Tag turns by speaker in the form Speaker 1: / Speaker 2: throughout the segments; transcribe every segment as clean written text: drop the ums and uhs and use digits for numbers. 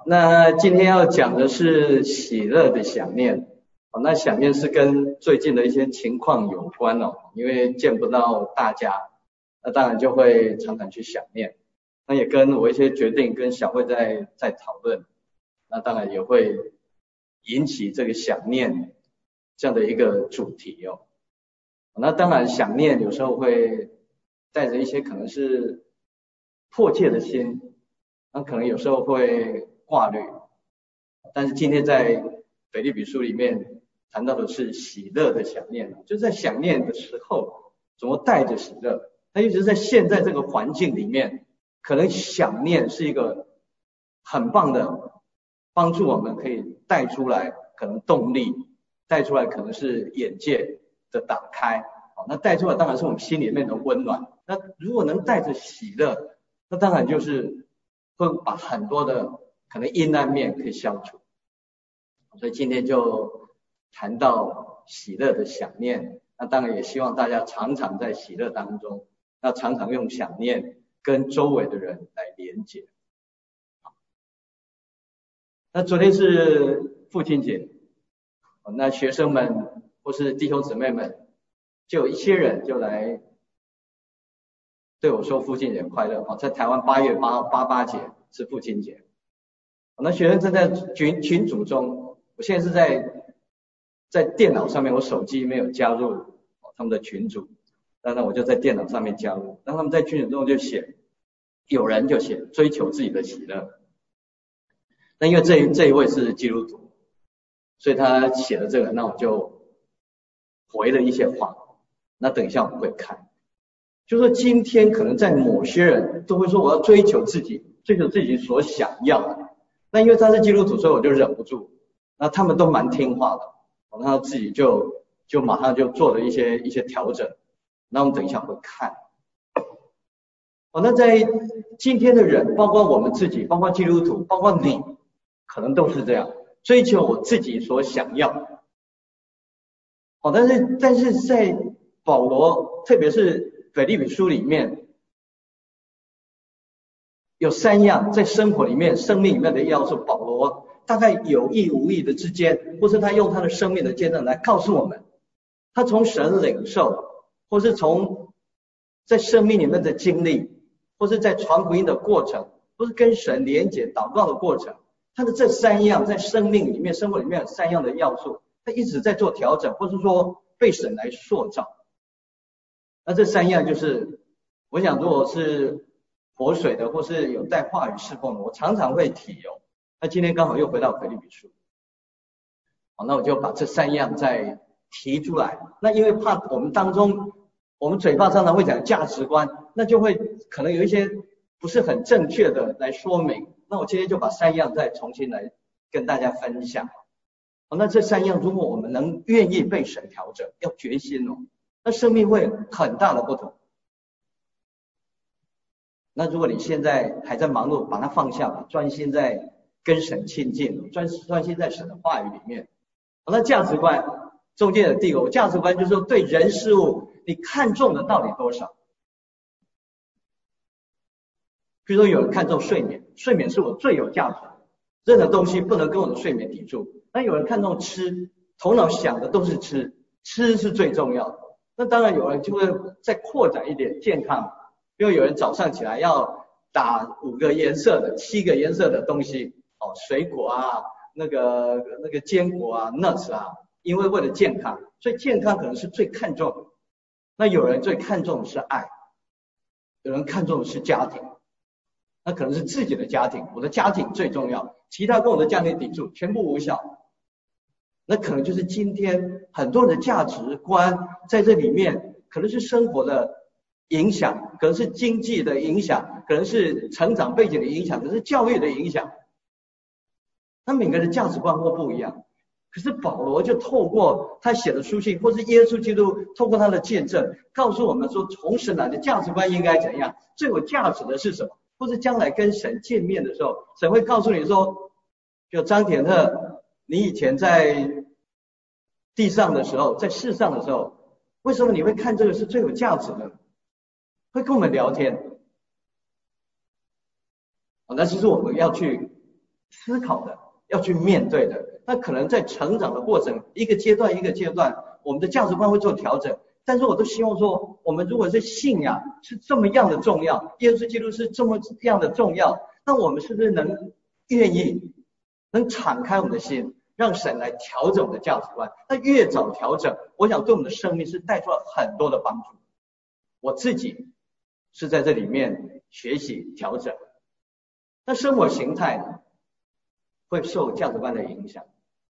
Speaker 1: 那今天要讲的是喜乐的想念。那想念是跟最近的一些情况有关哦，因为见不到大家，那当然就会常常去想念。那也跟我一些决定跟小慧在讨论，那当然也会引起这个想念这样的一个主题哦。那当然想念有时候会带着一些可能是迫切的心，那可能有时候会挂虑，但是今天在腓立比书里面谈到的是喜乐的想念，就是在想念的时候怎么带着喜乐。那尤其是在现在这个环境里面，可能想念是一个很棒的帮助我们可以带出来可能动力，带出来可能是眼界的打开，那带出来当然是我们心里面的温暖。那如果能带着喜乐，那当然就是会把很多的可能阴暗面可以消除。所以今天就谈到喜乐的想念，那当然也希望大家常常在喜乐当中，那常常用想念跟周围的人来连结。那昨天是父亲节，那学生们或是弟兄姊妹们，就有一些人就来对我说父亲节快乐。在台湾8月88节是父亲节，那学生正在群组中，我现在是在电脑上面，我手机没有加入他们的群组，那我就在电脑上面加入，那他们在群组中就写，有人就写追求自己的喜乐。那因为这一位是基督徒，所以他写了这个，那我就回了一些话，那等一下我们会看。就说今天可能在某些人都会说我要追求自己所想要的，那因为他是基督徒，所以我就忍不住。那他们都蛮听话的，那他自己就马上就做了一些调整。那我们等一下会看。那在今天的人，包括我们自己，包括基督徒，包括你，可能都是这样，追求我自己所想要。但是在保罗，特别是腓立比书里面，有3样在生活里面、生命里面的要素，保罗大概有意无意的之间，或是他用他的生命的见证来告诉我们，他从神领受，或是从在生命里面的经历，或是在传福音的过程，或是跟神连结祷告的过程，他的这3样在生命里面、生活里面有3样的要素，他一直在做调整，或是说被神来塑造。那这3样就是，我想如果是活水的，或是有带话语侍奉的，我常常会提哦。那今天刚好又回到腓立比书，那我就把这3样再提出来。那因为怕我们当中，我们嘴巴常常会讲价值观，那就会可能有一些不是很正确的来说明。那我今天就把3样再重新来跟大家分享。那这3样如果我们能愿意被神调整，要决心哦，那生命会很大的不同。那如果你现在还在忙碌，把它放下，专心在跟神亲近，专心在神的话语里面。那价值观中间的第5，价值观就是说对人事物你看重的到底多少。比如说有人看重睡眠，睡眠是我最有价值的，任何东西不能跟我的睡眠抵触。那有人看重吃，头脑想的都是吃是最重要的。那当然有人就会再扩展一点健康，因为有人早上起来要打5个颜色的、7个颜色的东西，水果啊，那个坚果啊 ，nuts 啊，因为为了健康，所以健康可能是最看重的。那有人最看重的是爱，有人看重的是家庭，那可能是自己的家庭，我的家庭最重要，其他跟我的家庭抵触全部无效。那可能就是今天很多人的价值观在这里面，可能是生活的影响，可能是经济的影响，可能是成长背景的影响，可能是教育的影响。那每个人的价值观或不一样，可是保罗就透过他写的书信，或是耶稣基督透过他的见证，告诉我们说，从神来的价值观应该怎样，最有价值的是什么，或是将来跟神见面的时候，神会告诉你说，就张田特，你以前在地上的时候，在世上的时候，为什么你会看这个是最有价值的？会跟我们聊天。那其实我们要去思考的，要去面对的。那可能在成长的过程，一个阶段一个阶段，我们的价值观会做调整。但是我都希望说，我们如果是信仰是这么样的重要，耶稣基督是这么样的重要，那我们是不是能愿意，能敞开我们的心，让神来调整我们的价值观？那越早调整，我想对我们的生命是带出了很多的帮助。我自己是在这里面学习调整。那生活形态呢，会受价值观的影响。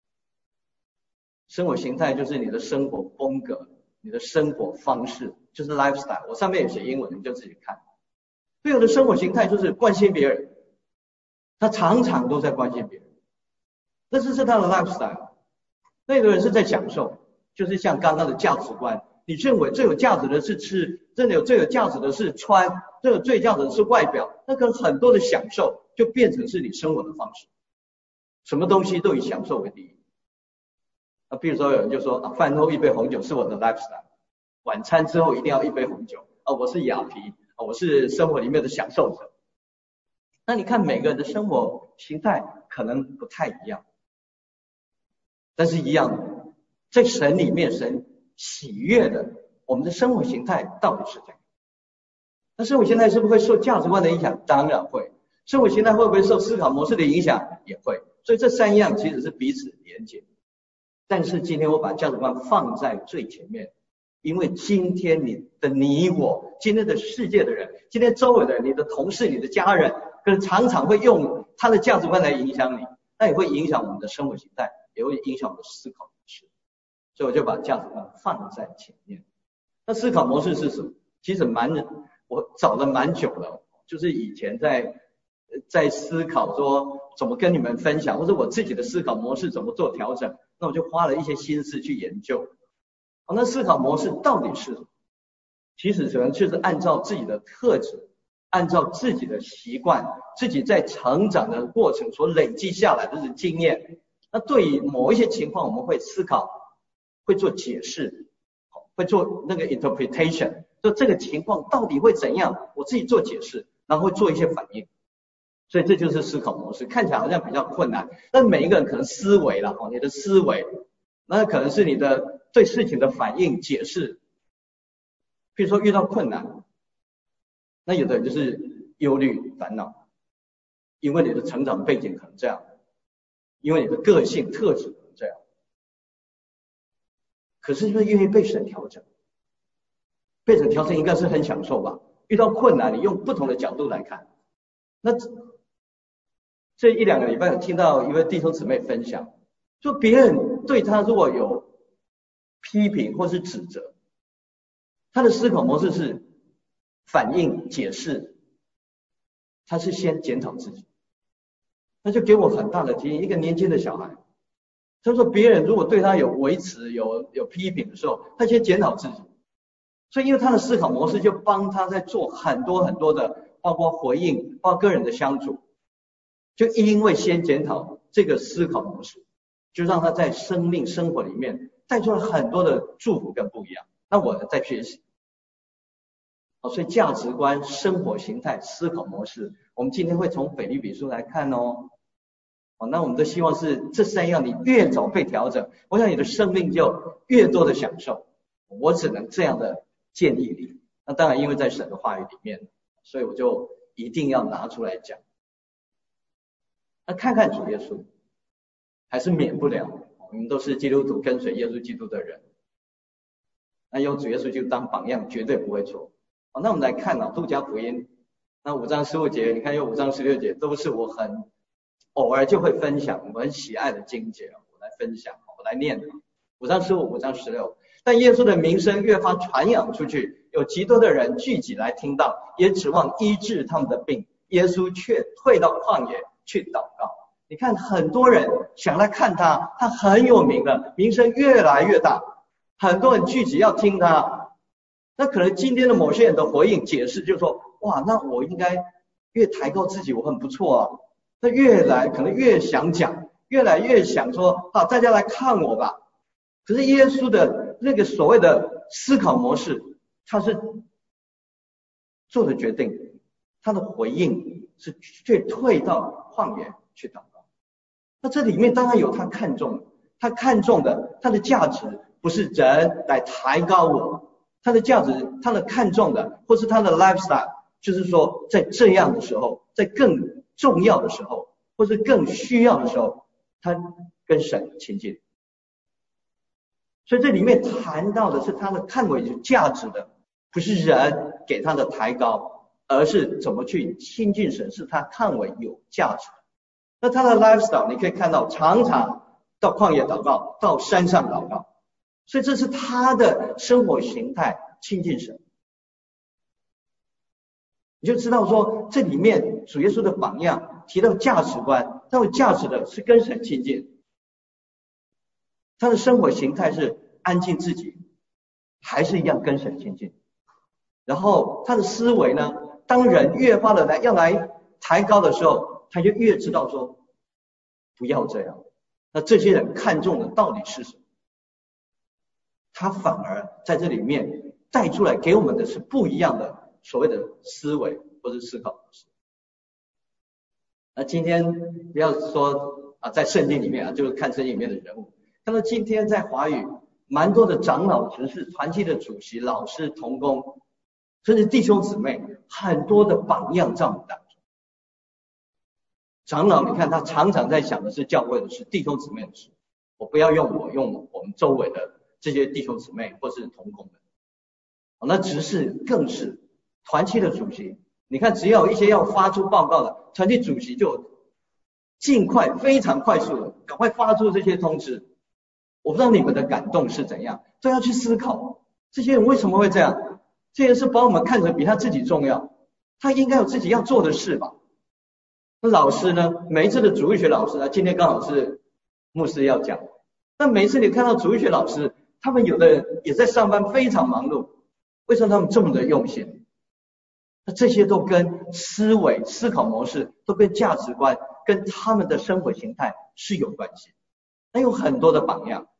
Speaker 1: 生活形态就是你的生活风格，你的生活方式，就是 lifestyle。我上面有写英文，你就自己看。对，有的生活形态就是关心别人，他常常都在关心别人，那是他的 lifestyle。那个人是在享受，就是像刚刚的价值观，你认为最有价值的是吃，真的有最有价值的是穿，最有最价值的是外表，那可能很多的享受就变成是你生活的方式，什么东西都以享受为第一。比如说有人就说饭后一杯红酒是我的 lifestyle， 晚餐之后一定要一杯红酒，我是雅皮，我是生活里面的享受者。那你看每个人的生活形态可能不太一样，但是一样的，在神里面，神喜悦的我们的生活形态到底是怎样？那生活形态是不是会受价值观的影响？当然会。生活形态会不会受思考模式的影响？也会。所以这三样其实是彼此连结。但是今天我把价值观放在最前面，因为今天你我，今天的世界的人，今天周围的人，你的同事，你的家人，可能常常会用他的价值观来影响你，那也会影响我们的生活形态，也会影响我们的思考模式。所以我就把价值观放在前面。那思考模式是什么？其实我找了蛮久了，就是以前在思考说怎么跟你们分享，或者我自己的思考模式怎么做调整，那我就花了一些心思去研究。那思考模式到底是什么？其实可能就是按照自己的特质，按照自己的习惯，自己在成长的过程所累积下来的经验。那对于某一些情况，我们会思考，会做解释，会做那个 interpretation， 就这个情况到底会怎样，我自己做解释，然后会做一些反应。所以这就是思考模式，看起来好像比较困难，但每一个人可能思维啦，你的思维，那可能是你的对事情的反应解释。比如说遇到困难，那有的人就是忧虑烦恼，因为你的成长背景可能这样，因为你的个性特质可能这样。可是就是愿意被神调整，被神调整应该是很享受吧？遇到困难，你用不同的角度来看。那这一两个礼拜有听到一位弟兄姊妹分享，说别人对他如果有批评或是指责，他的思考模式是反应解释，他是先检讨自己。那就给我很大的提醒，一个年轻的小孩，他说别人如果对他有维持有批评的时候，他先检讨自己。所以因为他的思考模式就帮他在做很多很多的，包括回应，包括个人的相处，就因为先检讨这个思考模式，就让他在生命生活里面带出了很多的祝福跟不一样。那我呢在学习。所以价值观、生活形态、思考模式，我们今天会从腓立比书来看哦。那我们都希望是这三样你越早被调整，我想你的生命就越多的享受。我只能这样的建议你。那当然因为在神的话语里面，所以我就一定要拿出来讲。那看看主耶稣，还是免不了，我们都是基督徒，跟随耶稣基督的人，那用主耶稣就当榜样，绝对不会错。那我们来看路加福音，那5章15节，你看有5章16节，都是我很偶尔就会分享，我很喜爱的经节，我来分享，我来念5章15、5章16。但耶稣的名声越发传扬出去，有极多的人聚集来听到，也指望医治他们的病。耶稣却退到旷野去祷告。你看很多人想来看他，他很有名了，名声越来越大，很多人聚集要听他。那可能今天的某些人的回应解释就是说，哇，那我应该越抬高自己，我很不错啊。那可能越想讲，越来越想说，好，大家来看我吧。可是耶稣的那个所谓的思考模式，他是做的决定，他的回应是却退到旷野去祷告。 那这里面当然有他看重的，他看重的，他的价值不是人来抬高我，他的价值，他的看重的，或是他的 lifestyle， 就是说在这样的时候，在更重要的时候，或是更需要的时候，他跟神亲近。所以这里面谈到的是他的看为有价值的，不是人给他的抬高，而是怎么去亲近神，是他看为有价值的。那他的 lifestyle 你可以看到，常常到旷野祷告，到山上祷告，所以这是他的生活形态，亲近神。你就知道说，这里面主耶稣的榜样提到价值观，他有价值的是跟神亲近，他的生活形态是安静自己，还是一样跟神亲近。然后他的思维呢，当人越发的要来抬高的时候，他就越知道说不要这样。那这些人看重的到底是什么？他反而在这里面带出来给我们的是不一样的所谓的思维或者思考模式。那今天不要说在圣经里面就是看圣经里面的人物，看到今天在华语蛮多的长老、执事、团契的主席、老师、同工，甚至弟兄姊妹，很多的榜样在我们当中。长老，你看他常常在想的是教会的事、弟兄姊妹的事。我不要用我们周围的这些弟兄姊妹或是同工们。那执事更是团契的主席，你看只要有一些要发出报告的，团契主席就尽快、非常快速的赶快发出这些通知。我不知道你们的感动是怎样，都要去思考这些人为什么会这样。这些人是把我们看成比他自己重要，他应该有自己要做的事吧。那老师呢？每一次的主日学老师呢，今天刚好是牧师要讲。那每一次你看到主日学老师，他们有的人也在上班，非常忙碌。为什么他们这么的用心？那这些都跟思维、思考模式，都跟价值观、跟他们的生活形态是有关系。那有很多的榜样。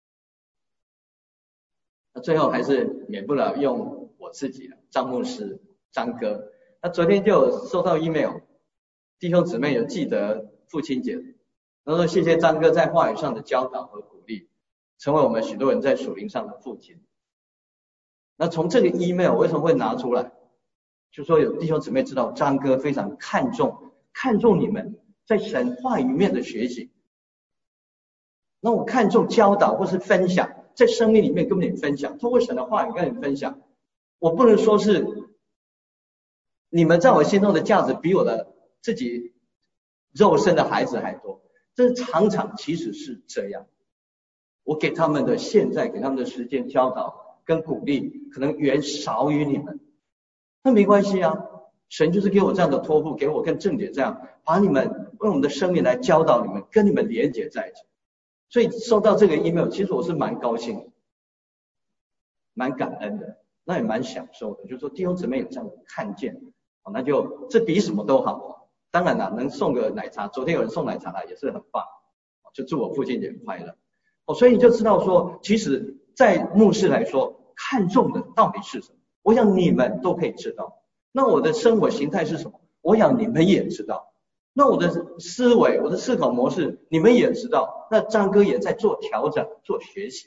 Speaker 1: 那最后还是免不了用我自己张牧师、张哥。那昨天就有收到 email。弟兄姊妹有记得父亲节，然后谢谢张哥在话语上的教导和鼓励，成为我们许多人在属灵上的父亲。那从这个 email 为什么会拿出来？就说有弟兄姊妹知道张哥非常看重你们在神话语面的学习。那我看重教导或是分享，在生命里面跟你分享，透过神的话语跟你分享。我不能说是你们在我心中的价值比我的自己肉身的孩子还多，这常常其实是这样。我给他们的现在给他们的时间教导跟鼓励，可能远少于你们。那没关系啊，神就是给我这样的托付，给我跟正姐这样，把你们用我们的生命来教导你们，跟你们连结在一起。所以收到这个 email， 其实我是蛮高兴的，蛮感恩的，那也蛮享受的。就是说弟兄姊妹有这样的看见，那就这比什么都好。当然了，能送个奶茶，昨天有人送奶茶来也是很棒，就祝我父亲节快乐。所以你就知道说，其实在牧师来说，看重的到底是什么？我想你们都可以知道。那我的生活形态是什么？我想你们也知道。那我的思维，我的思考模式，你们也知道。那张哥也在做调整，做学习。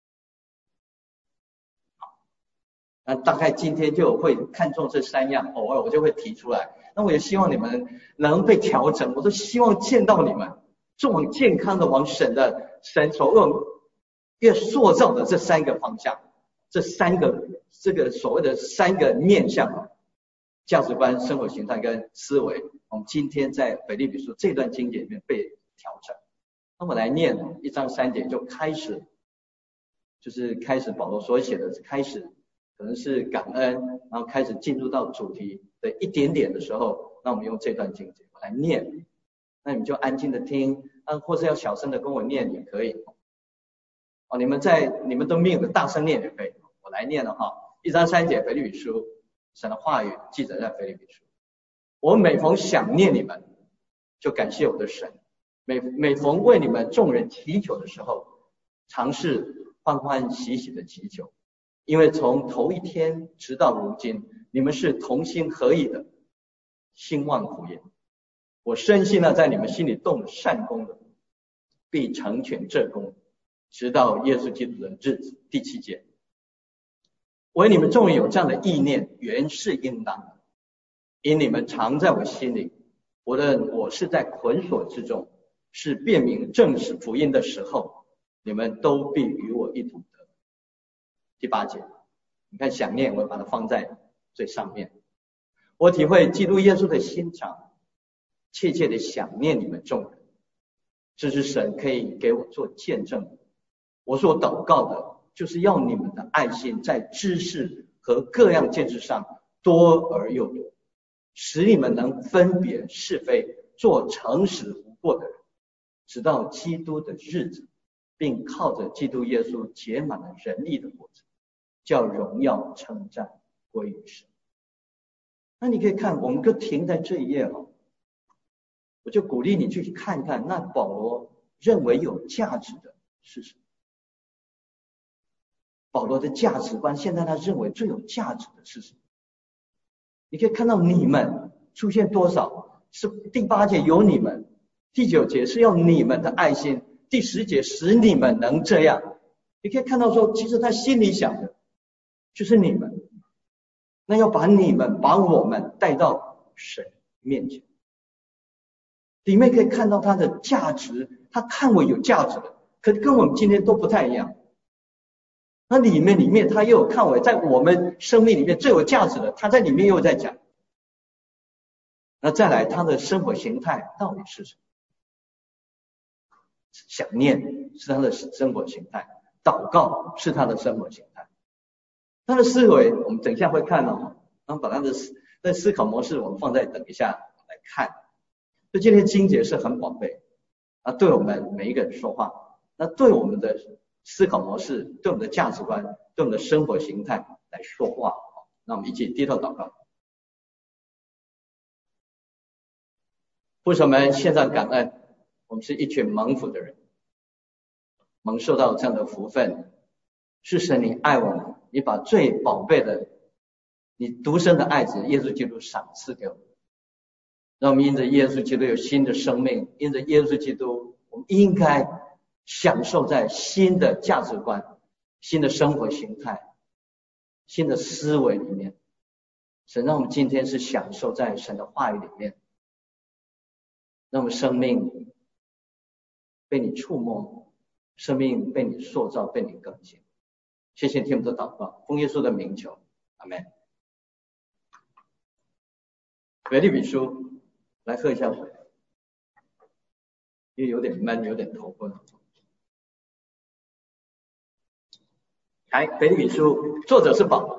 Speaker 1: 那大概今天就会看重这3样，偶尔我就会提出来。那我也希望你们能被调整，我都希望见到你们，就往健康的往神所越塑造的这3个方向，这个所谓的3个面向，价值观、生活形态跟思维，我们今天在腓立比书这段经节里面被调整。那我来念1章3节就开始，就是开始保罗所写的开始。可能是感恩，然后开始进入到主题的一点点的时候，那我们用这段经节来念，那你们就安静的听，或是要小声的跟我念也可以。你们都mute的大声念也可以，我来念了哈。1章3节，腓立比书，神的话语记载在腓立比书。我每逢想念你们，就感谢我的神；每逢为你们众人祈求的时候，常是欢欢喜喜的祈求。因为从头一天直到如今，你们是同心合意的，兴旺福音。我深信在你们心里动了善功的， 必成全这功，直到耶稣基督的日子。第7节，唯你们纵有这样的意念，原是应当的，因你们常在我心里，无论我是在捆锁之中，是辨明正史福音的时候，你们都必与我一同得。第8节，你看想念，我把它放在最上面。我体会基督耶稣的心肠，切切的想念你们众人，这是神可以给我做见证的。我所祷告的，就是要你们的爱心在知识和各样见识上多而又多，使你们能分别是非，做诚实无过的人，直到基督的日子，并靠着基督耶稣结满了仁义的果子，叫荣耀称赞归于神。那你可以看，我们就停在这一页哦。我就鼓励你去看看，那保罗认为有价值的是什么？保罗的价值观，现在他认为最有价值的是什么？你可以看到你们出现多少，是第8节有你们，第9节是要你们的爱心，第10节使你们能这样。你可以看到说，其实他心里想的就是你们，那要把你们把我们带到神面前。里面可以看到他的价值，他看我有价值的，可跟我们今天都不太一样。那里面他又有看我在我们生命里面最有价值的，他在里面又在讲。那再来他的生活形态到底是什么？想念是他的生活形态，祷告是他的生活形态。他的思维我们等一下会看哦，然后把他的思考模式我们放在等一下来看。所以今天经节是很宝贝啊，对我们每一个人说话，那对我们的思考模式，对我们的价值观，对我们的生活形态来说话。那我们一起低头祷告。父神们，献上感恩，我们是一群蒙福的人，蒙受到这样的福分，是神你爱我们，你把最宝贝的你独生的爱子耶稣基督赏赐给我们，让我们因着耶稣基督有新的生命，因着耶稣基督我们应该享受在新的价值观、新的生活形态、新的思维里面。神让我们今天是享受在神的话语里面，让我们生命被你触摸，生命被你塑造，被你更新。谢谢听我们的祷告，奉耶稣的名求，阿们。腓立比书，来喝一下水，因为有点闷，有点头昏。来，腓立比书，作者是保罗。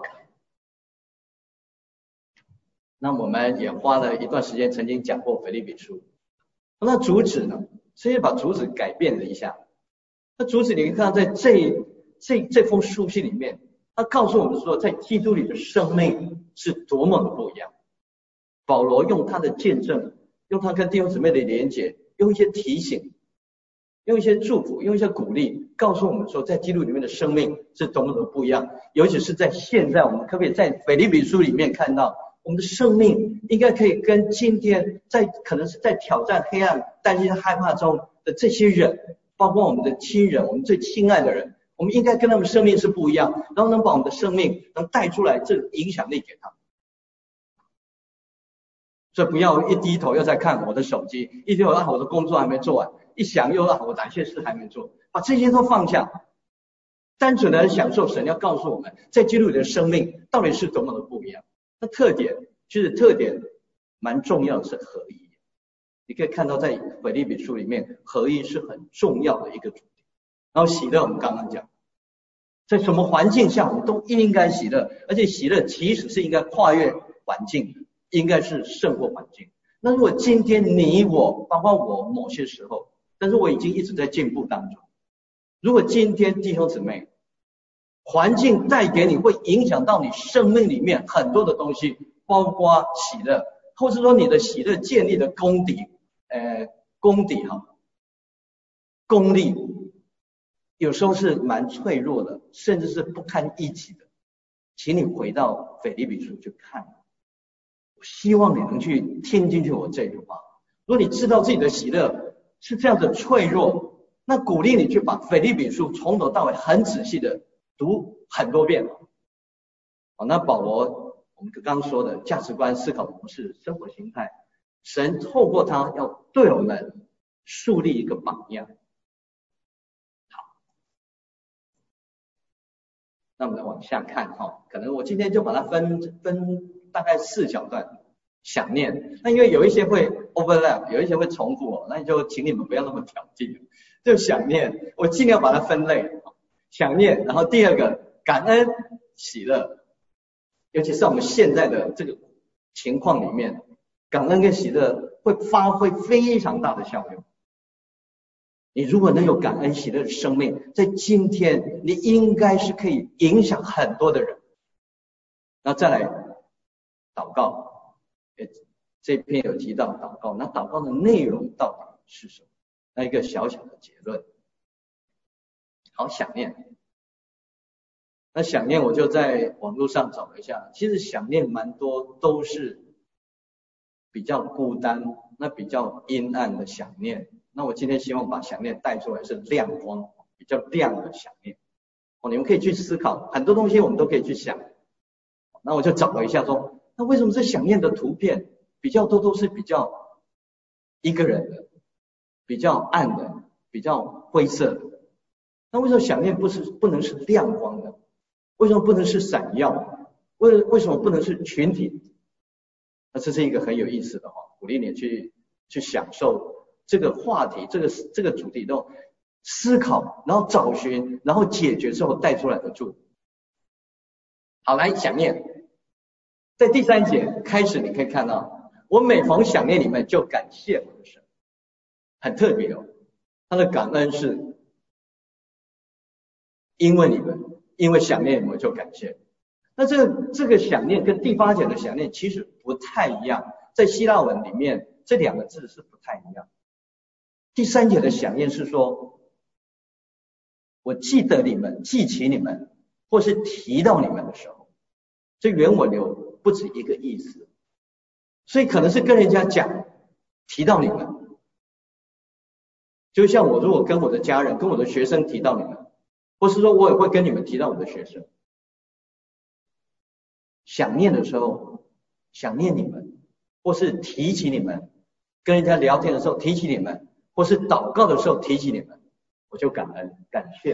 Speaker 1: 那我们也花了一段时间曾经讲过腓立比书。那主旨呢？所以把主旨改变了一下。那主旨你可以看到，在这封书信里面，他告诉我们说，在基督里的生命是多么的不一样。保罗用他的见证，用他跟弟兄姊妹的连结，用一些提醒，用一些祝福，用一些鼓励，告诉我们说，在基督里面的生命是多么的不一样。尤其是在现在，我们可不可以在腓立比书里面看到，我们的生命应该可以跟今天可能是在挑战黑暗、担心害怕中的这些人，包括我们的亲人，我们最亲爱的人，我们应该跟他们生命是不一样，然后能把我们的生命能带出来，这影响力给他们。所以不要一低头又在看我的手机，一低头我的工作还没做完，一想又我哪些事还没做，把这些都放下，单纯的享受神要告诉我们，在基督里的生命到底是多么的不一样。那特点蛮重要的是合一。你可以看到在腓立比书里面，合一是很重要的一个主题。然后喜乐，我们刚刚讲，在什么环境下我们都应该喜乐，而且喜乐其实是应该跨越环境的，应该是胜过环境。那如果今天你我，包括我某些时候，但是我已经一直在进步当中，如果今天弟兄姊妹，环境带给你会影响到你生命里面很多的东西，包括喜乐，或是说你的喜乐建立的功力有时候是蛮脆弱的，甚至是不堪一击的。请你回到腓立比书去看，我希望你能去听进去我这句话。如果你知道自己的喜乐是这样的脆弱， 那鼓励你去把腓立比书从头到尾很仔细的读很多遍。那保罗我们刚刚说的价值观、思考模式、生活形态，神透过他要对我们树立一个榜样。好，那我们往下看可能我今天就把它分大概4小段。想念，那因为有一些会 overlap， 有一些会重复那你就请你们不要那么挑剔，就想念，我尽量把它分类，想念，然后第二个感恩喜乐，尤其是我们现在的这个情况里面，感恩跟喜乐会发挥非常大的效用。你如果能有感恩喜乐的生命，在今天你应该是可以影响很多的人。那再来祷告。这篇有提到祷告，那祷告的内容到底是什么？那一个小小的结论。好，想念。那想念我就在网络上找了一下，其实想念蛮多都是比较孤单，那比较阴暗的想念。那我今天希望把想念带出来是亮光，比较亮的想念。你们可以去思考，很多东西我们都可以去想。那我就找了一下说，那为什么这想念的图片比较多都是比较一个人的，比较暗的，比较灰色的？那为什么想念不能是亮光的？为什么不能是闪耀的？为什么不能是群体？那这是一个很有意思的鼓励你去享受这个话题，这个主题都思考，然后找寻，然后解决之后带出来的祝福。好，来想念，在第3节开始，你可以看到，我每逢想念你们，就感谢我的神，很特别他的感恩是因为你们，因为想念你们就感谢。那这个想念跟第8节的想念其实不太一样，在希腊文里面这2个字是不太一样。第3节的想念是说，我记得你们，记起你们，或是提到你们的时候，这原文有不止一个意思，所以可能是跟人家讲提到你们，就像我如果跟我的家人、跟我的学生提到你们，或是说我也会跟你们提到我的学生。想念的时候，想念你们，或是提起你们，跟人家聊天的时候提起你们，或是祷告的时候提起你们，我就感恩感谢。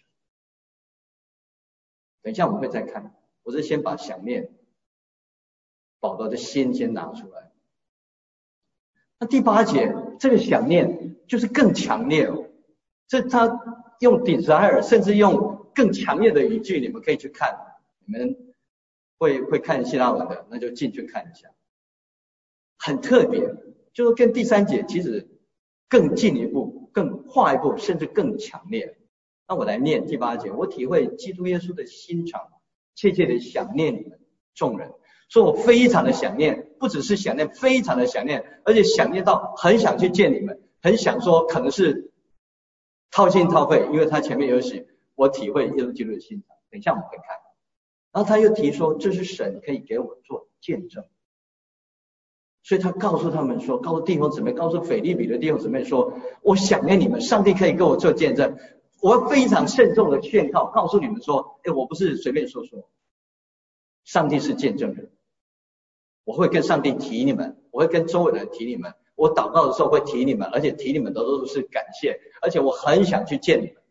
Speaker 1: 等一下我们会再看，我是先把想念保罗的心先拿出来。那第8节这个想念就是更强烈这他用 desire 甚至用更强烈的语句，你们可以去看，你们会看希腊文的，那就进去看一下，很特别，就是跟第3节其实更进一步、更跨一步，甚至更强烈。那我来念第8节，我体会基督耶稣的心肠，切切的想念你们众人，说我非常的想念，不只是想念，非常的想念，而且想念到很想去见你们，很想说可能是掏心掏肺，因为他前面有写我体会耶稣基督的心肠，等一下我们会看。然后他又提说，这是神可以给我做见证，所以他告诉他们说，告诉弟兄姊妹，告诉腓立比的弟兄姊妹说，我想念你们，上帝可以给我做见证，我非常慎重的劝告，告诉你们说，我不是随便说说，上帝是见证人，我会跟上帝提你们，我会跟周围的人提你们，我祷告的时候会提你们，而且提你们的都是感谢，而且我很想去见你们。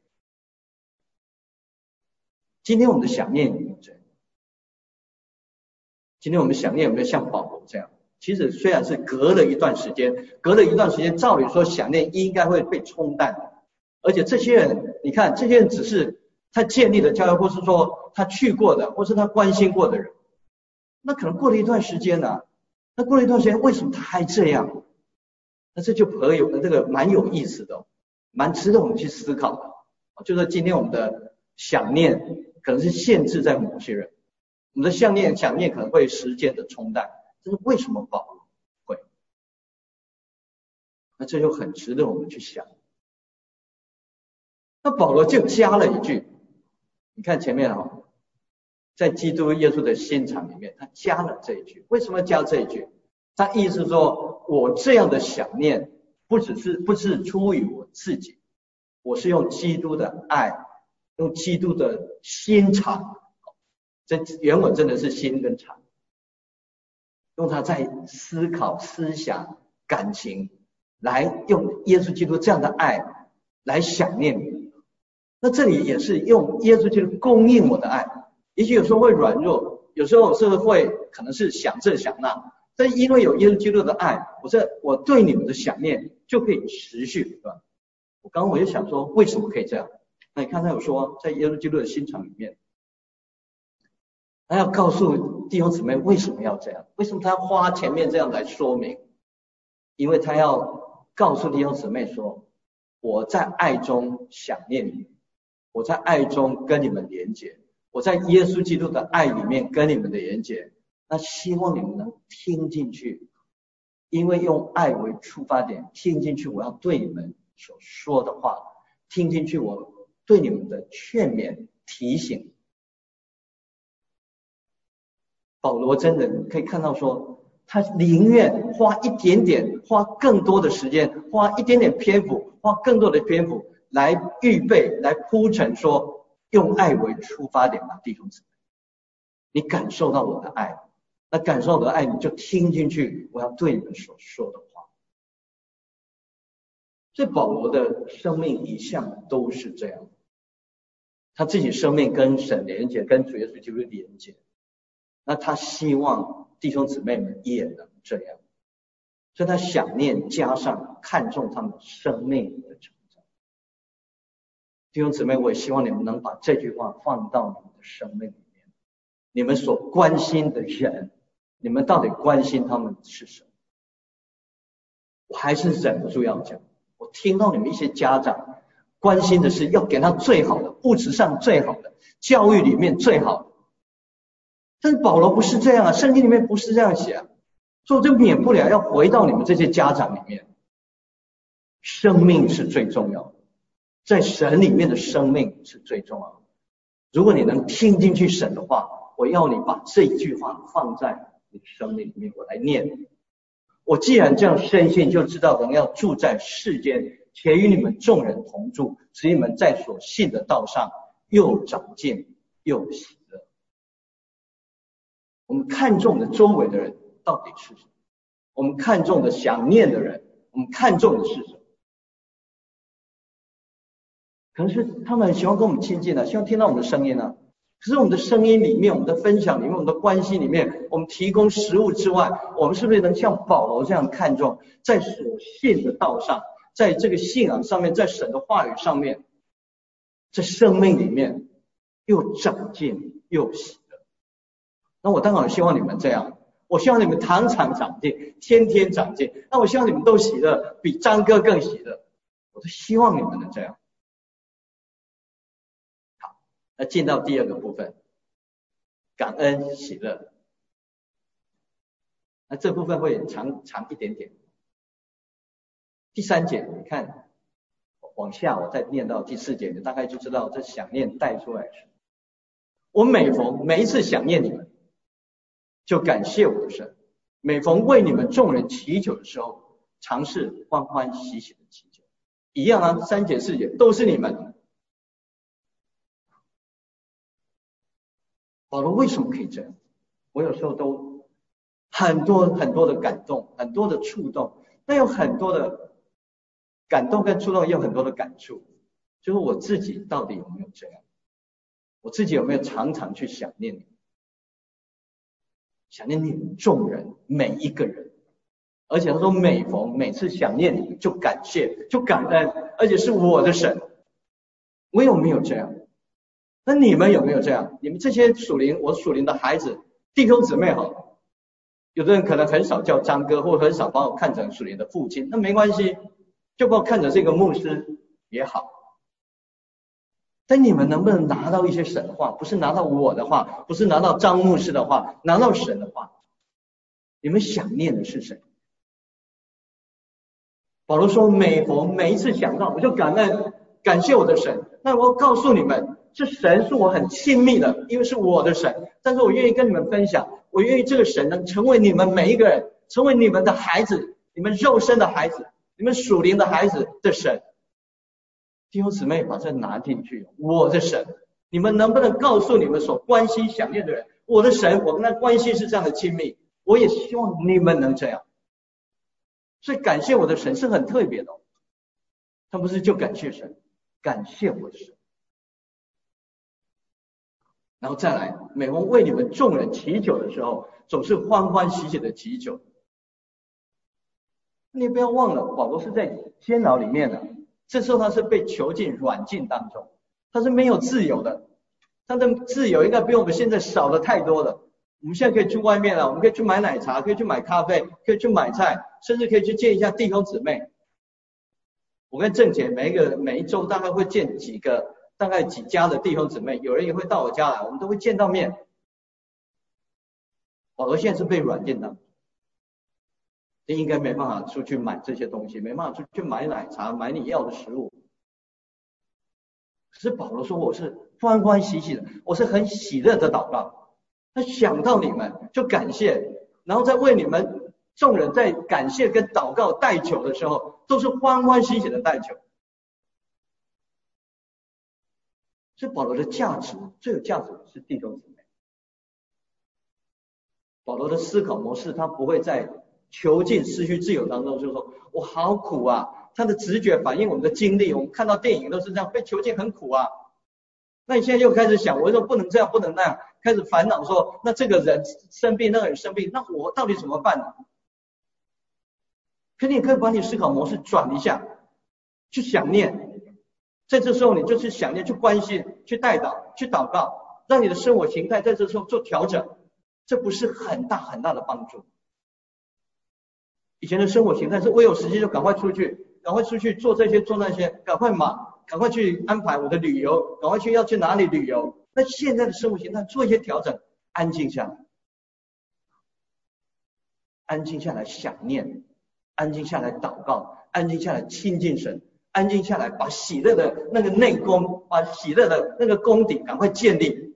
Speaker 1: 今天我们的想念有没有这样？今天我们想念有没有像保罗这样？其实虽然是隔了一段时间，照理说想念应该会被冲淡，而且这些人，你看这些人只是他建立的教会，或是说他去过的，或是他关心过的人，那可能过了一段时间那过了一段时间为什么他还这样？那这就蛮有意思的蛮值得我们去思考的。就是今天我们的想念可能是限制在某些人，我们的想念可能会时间的冲淡，这是为什么保罗会？那这就很值得我们去想。那保罗就加了一句，你看前面在基督耶稣的心肠里面，他加了这一句。为什么加这一句？他意思说，我这样的想念不是出于我自己， 我是用基督的爱，用基督的心肠，这原文真的是心跟肠，用它在思考、思想、感情，来用耶稣基督这样的爱来想念你。那这里也是用耶稣基督供应我的爱，也许有时候会软弱，有时候是会可能是想这想那，但因为有耶稣基督的爱，我对你们的想念就可以持续不断。我就想说，为什么可以这样？那你看他有说，在耶稣基督的心肠里面，他要告诉弟兄姊妹为什么要这样，为什么他要花前面这样来说明？因为他要告诉弟兄姊妹说，我在爱中想念你们，我在爱中跟你们连结，我在耶稣基督的爱里面跟你们的连结，那希望你们能听进去，因为用爱为出发点，听进去我要对你们所说的话，听进去我对你们的劝勉提醒。保罗真的可以看到说，他宁愿花一点点，花更多的时间，花一点点篇幅，花更多的篇幅来预备，来铺陈说，用爱为出发点吧，弟兄姊妹，你感受到我的爱，那感受到我的爱，你就听进去我要对你们所说的话。所以保罗的生命一向都是这样，他自己生命跟神连结，跟主耶稣基督连结，那他希望弟兄姊妹们也能这样，所以他想念加上看重他们生命的成长。弟兄姊妹，我也希望你们能把这句话放到你们的生命里面，你们所关心的人，你们到底关心他们是什么？我还是忍不住要讲，我听到你们一些家长关心的是要给他最好的，物质上最好的，教育里面最好的。但是保罗不是这样啊，圣经里面不是这样写啊，所以我就免不了要回到你们这些家长里面。生命是最重要的，在神里面的生命是最重要的。如果你能听进去神的话，我要你把这一句话放在你的生命里面，我来念。我既然这样深信，就知道人要住在世间，且与你们众人同住，使你们在所信的道上又长进又喜乐。我们看重的周围的人到底是什么？我们看重的想念的人，我们看重的是什么？可能是他们很喜欢跟我们亲近啊，希望听到我们的声音啊。可是我们的声音里面，我们的分享里面，我们的关系里面，我们提供食物之外，我们是不是能像保罗这样看重，在所信的道上，在这个信仰上面，在神的话语上面，在生命里面又长进又喜乐？那我当然希望你们这样，我希望你们常常长进，天天长进。那我希望你们都喜乐，比张哥更喜乐。我都希望你们能这样。好，那进到第二个部分，感恩喜乐。那这部分会长一点点。第3节，你看往下，我再念到第4节，你大概就知道这想念带出来是。我每一次想念你们，就感谢我的神，每逢为你们众人祈求的时候，常是欢欢喜喜的祈求。一样啊，3节4节都是你们。保罗为什么可以这样？我有时候都很多的感动，很多的触动，但有很多的感动跟触动，也有很多的感触。就是我自己到底有没有这样？我自己有没有常常去想念你？想念你们众人每一个人，而且他说每次想念你们就感谢就感恩，而且是我的神。我有没有这样？那你们有没有这样？你们这些我属灵的孩子弟兄姊妹好，有的人可能很少叫张哥，或很少把我看成属灵的父亲，那没关系，就把我看成是一个牧师也好。但你们能不能拿到一些神的话？不是拿到我的话，不是拿到张牧师的话，拿到神的话。你们想念的是谁？保罗说每一次想到我就感恩感谢我的神。那我要告诉你们，这神是我很亲密的，因为是我的神，但是我愿意跟你们分享，我愿意这个神能成为你们每一个人，成为你们的孩子，你们肉身的孩子，你们属灵的孩子的神。 弟兄姊妹把这拿进去，我的神，你们能不能告诉你们所关心想念的人，我的神，我跟他关系是这样的亲密，我也希望你们能这样。所以感谢我的神是很特别的，他不是就感谢神，感谢我的神。然后再来，每逢为你们众人祈求的时候，总是欢欢喜喜的祈求。你不要忘了，保罗是在监牢里面的，这时候他是被囚禁软禁当中，他是没有自由的，他的自由应该比我们现在少的太多了。我们现在可以去外面了，我们可以去买奶茶，可以去买咖啡，可以去买菜，甚至可以去见一下弟兄姊妹。我跟郑姐每一周大概会见大概几家的弟兄姊妹，有人也会到我家来，我们都会见到面。保罗现在是被软禁的，应该没办法出去买这些东西，没办法出去买奶茶，买你要的食物。可是保罗说我是欢欢喜喜的，我是很喜乐的祷告。他想到你们就感谢，然后再为你们众人在感谢跟祷告代求的时候，都是欢欢喜喜的代求。所以保罗的价值最有价值的是弟兄姊妹。保罗的思考模式，他不会在囚禁失去自由当中就说我好苦啊，他的直觉反映我们的经历，我们看到电影都是这样，被囚禁很苦啊。那你现在又开始想，我说不能这样不能那样，开始烦恼说那这个人生病那个人生病，那我到底怎么办呢？可你可以把你思考模式转一下，去想念，在这时候你就去想念，去关心，去代祷，去祷告，让你的生活形态在这时候做调整，这不是很大很大的帮助。以前的生活形态是我有时间就赶快出去做这些做那些，赶快忙，赶快去安排我的旅游，赶快要去哪里旅游。那现在的生活形态做一些调整，安静下来，安静下来想念，安静下来祷告，安静下来亲近神，安静下来把喜乐的那个内功，把喜乐的那个功底赶快建立，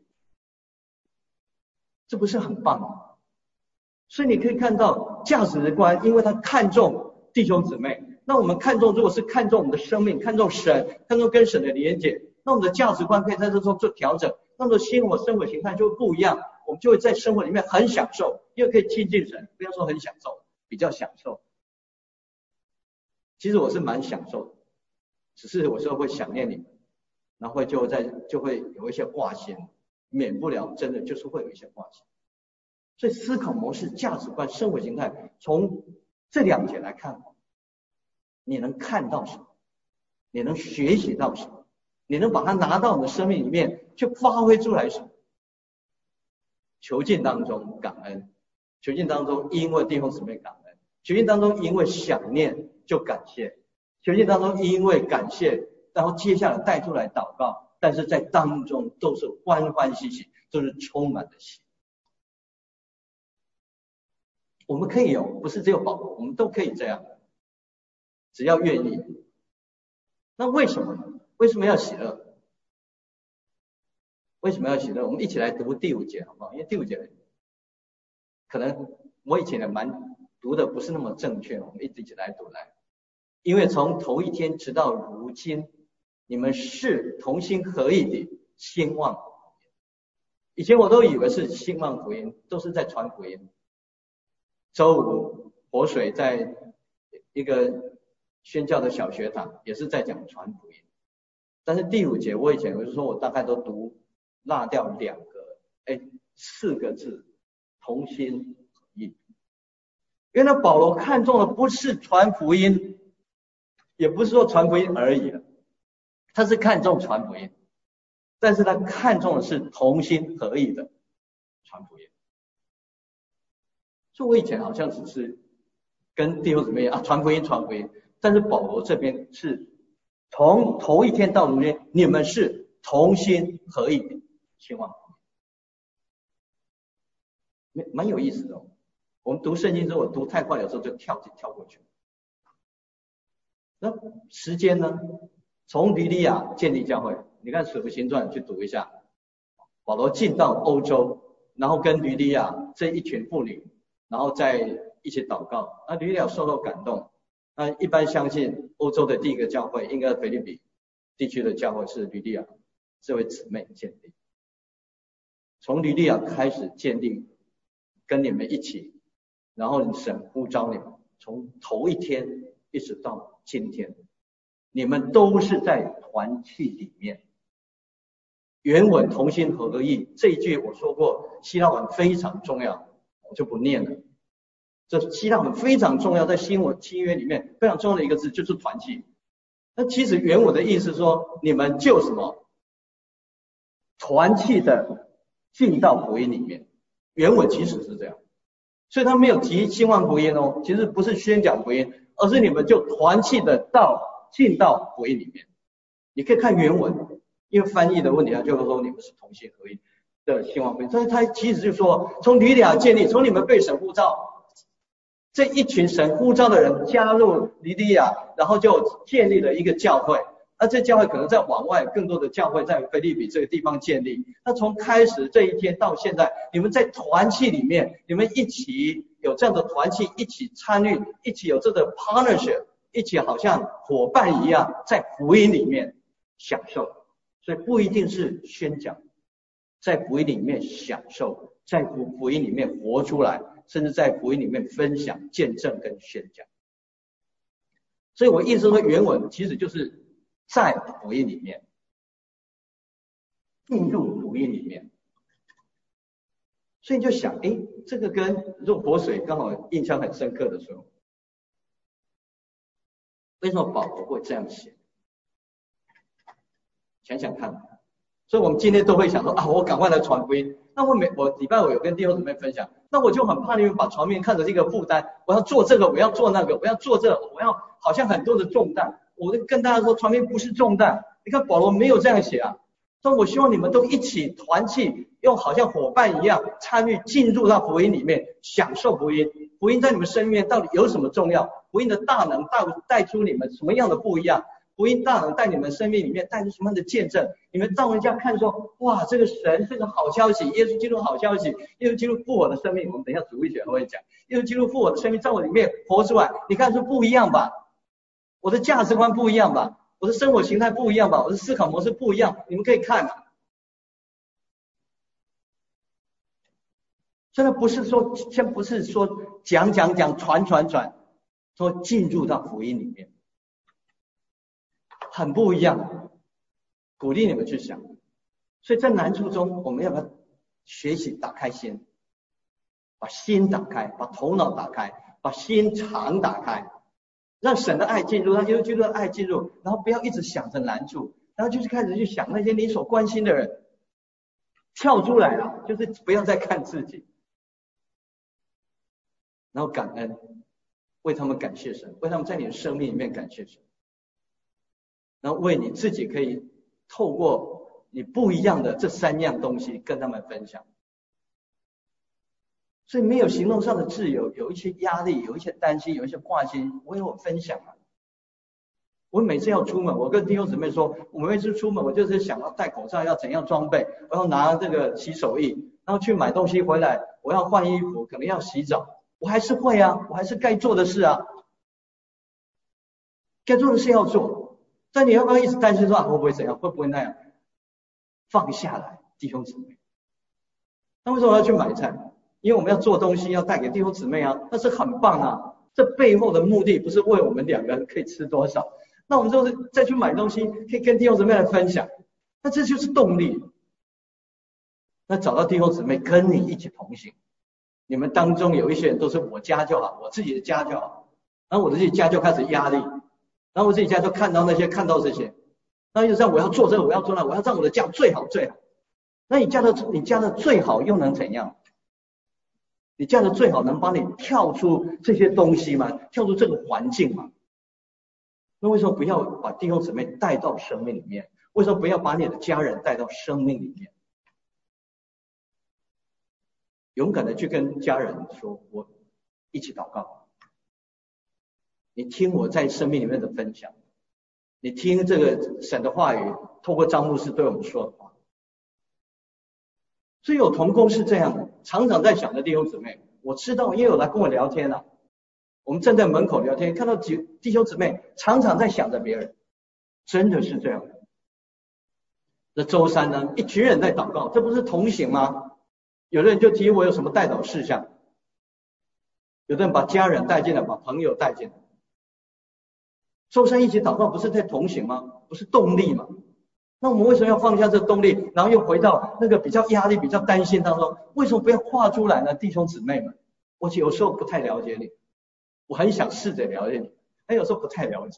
Speaker 1: 这不是很棒吗？所以你可以看到价值观，因为他看重弟兄姊妹。那我们看重，如果是看重我们的生命，看重神，看重跟神的连结，那我们的价值观可以在这时候做调整，那么生活形态就会不一样，我们就会在生活里面很享受，因为可以亲近神，不要说很享受，比较享受。其实我是蛮享受的，只是有时候会想念你们，然后就会有一些挂心，免不了真的就是会有一些挂心。所以思考模式、价值观、生活形态，从这两节来看，你能看到什么？你能学习到什么？你能把它拿到你的生命里面去发挥出来什么？囚禁当中感恩，囚禁当中因为弟兄姊妹感恩，囚禁当中因为想念就感谢，囚禁当中因为感谢，然后接下来带出来祷告，但是在当中都是欢欢喜喜，都是充满的喜。我们可以有，不是只有保罗，我们都可以这样，只要愿意。那为什么呢？为什么要喜乐？为什么要喜乐？我们一起来读第5节好不好？因为第5节可能我以前也读的不是那么正确，我们一起来读来。因为从头一天直到如今，你们是同心合意的兴旺福音。以前我都以为是兴旺福音，都是在传福音。周五活水在一个宣教的小学堂也是在讲传福音，但是第5节我以前我就说我大概都落掉4个字，同心合意。原来保罗看重的不是传福音，也不是说传福音而已了，他是看重传福音，但是他看重的是同心合意的传福音。所以我以前好像只是跟弟兄姊妹传福音，但是保罗这边是从头一天到如今，你们是同心合意的兴旺福音，蛮有意思的。我们读圣经之后，我读太快，有时候就跳过去。那时间呢？从吕利亚建立教会，你看《使徒行传》去读一下，保罗进到欧洲，然后跟吕利亚这一群妇女，然后再一起祷告。那吕利亚受到感动，那一般相信欧洲的第一个教会应该是腓立比， 地区的教会是吕利亚这位姊妹建立，从吕利亚开始建立，跟你们一起，然后神呼召你们，从头一天一直到今天，你们都是在团契里面。原文同心合意这一句我说过，希腊文非常重要，我就不念了。这希腊文非常重要，在新约里面非常重要的一个字就是团契。那其实原文的意思说，你们就什么团契的进到福音里面，原文其实是这样，所以他没有提兴旺福音哦，其实不是宣讲福音，而是你们就团契的进到福音里面。你可以看原文，因为翻译的问题，他就是说你们是同心合一的兴旺福音，但是他其实就是说，从吕利亚建立，从你们被神呼召，这一群神呼召的人加入吕利亚，然后就建立了一个教会。那这教会可能在往外更多的教会在腓立比这个地方建立。那从开始这一天到现在，你们在团契里面，你们一起有这样的团契，一起参与，一起有这个 partnership， 一起好像伙伴一样，在福音里面享受。所以不一定是宣讲，在福音里面享受，在福音里面活出来，甚至在福音里面分享、见证跟宣讲。所以我意思说，原文其实就是在福音里面，进入福音里面。所以你就想，这个跟若活水刚好印象很深刻的时候，为什么保罗会这样写？想想看，所以我们今天都会想说我赶快来传福音。那我礼拜五有跟弟兄姊妹分享，那我就很怕你们把传福音看成是一个负担，我要做这个，我要做那个，我要做这，我要好像很多的重担。我就跟大家说，传福音不是重担。你看保罗没有这样写啊，所以我希望你们都一起团契，用好像伙伴一样参与进入到福音里面，享受福音。福音在你们生命到底有什么重要？福音的大能带出你们什么样的不一样？福音大能在你们生命里面带出什么样的见证？你们让人家看说，哇，这个神是个好消息，耶稣基督好消息，耶稣基督复活的生命，我们等一下主日学会讲，耶稣基督复活的生命在我里面活出来，你看是不一样吧？我的价值观不一样吧？我的生活形态不一样吧？我的思考模式不一样，你们可以看。现在不是说讲传，说进入到福音里面。很不一样，鼓励你们去想。所以在难处中，我们要不要学习打开心，把心打开，把头脑打开，把心肠打开，让神的爱进入，让耶稣基督的爱进入，然后不要一直想着难处，然后就是开始去想那些你所关心的人，跳出来了，就是不要再看自己，然后感恩，为他们感谢神，为他们在你的生命里面感谢神。然后为你自己可以透过你不一样的这3样东西跟他们分享。所以没有行动上的自由，有一些压力，有一些担心，有一些挂心，我有分享啊。我每次要出门，我跟弟兄姊妹说，我每次出门我就是想要戴口罩，要怎样装备，我要拿这个洗手液，然后去买东西回来，我要换衣服，可能要洗澡，我还是会啊，我还是该做的事啊，该做的事要做。但你要不要一直担心说会不会怎样，会不会那样？放下来，弟兄姊妹。那为什么要去买菜？因为我们要做东西，要带给弟兄姊妹啊，那是很棒啊。这背后的目的不是为我们2个人可以吃多少，那我们就是再去买东西，可以跟弟兄姊妹来分享，那这就是动力。那找到弟兄姊妹跟你一起同行，你们当中有一些人都是我家就好，我自己的家就好，然后我自己家就开始压力。然后我自己家就看到这些，那就像我要做这个，我要做那个，我要让我的家最好。那你家的最好又能怎样？你家的最好能帮你跳出这些东西吗？跳出这个环境吗？那为什么不要把弟兄姊妹带到生命里面？为什么不要把你的家人带到生命里面？勇敢的去跟家人说，我一起祷告。你听我在生命里面的分享，你听这个神的话语，透过张牧师对我们说的话。所以有同工是这样的，常常在想的弟兄姊妹，我知道，因为有来跟我聊天啊，我们站在门口聊天，看到弟兄姊妹常常在想着别人，真的是这样的。 那周三呢，一群人在祷告，这不是同行吗？有的人就提我有什么代祷事项，有的人把家人带进来，把朋友带进来。周三一起祷告不是在同行吗？不是动力吗？那我们为什么要放下这动力，然后又回到那个比较压力、比较担心当中？为什么不要跨出来呢？弟兄姊妹们，我有时候不太了解你，我很想试着了解你，但有时候不太了解。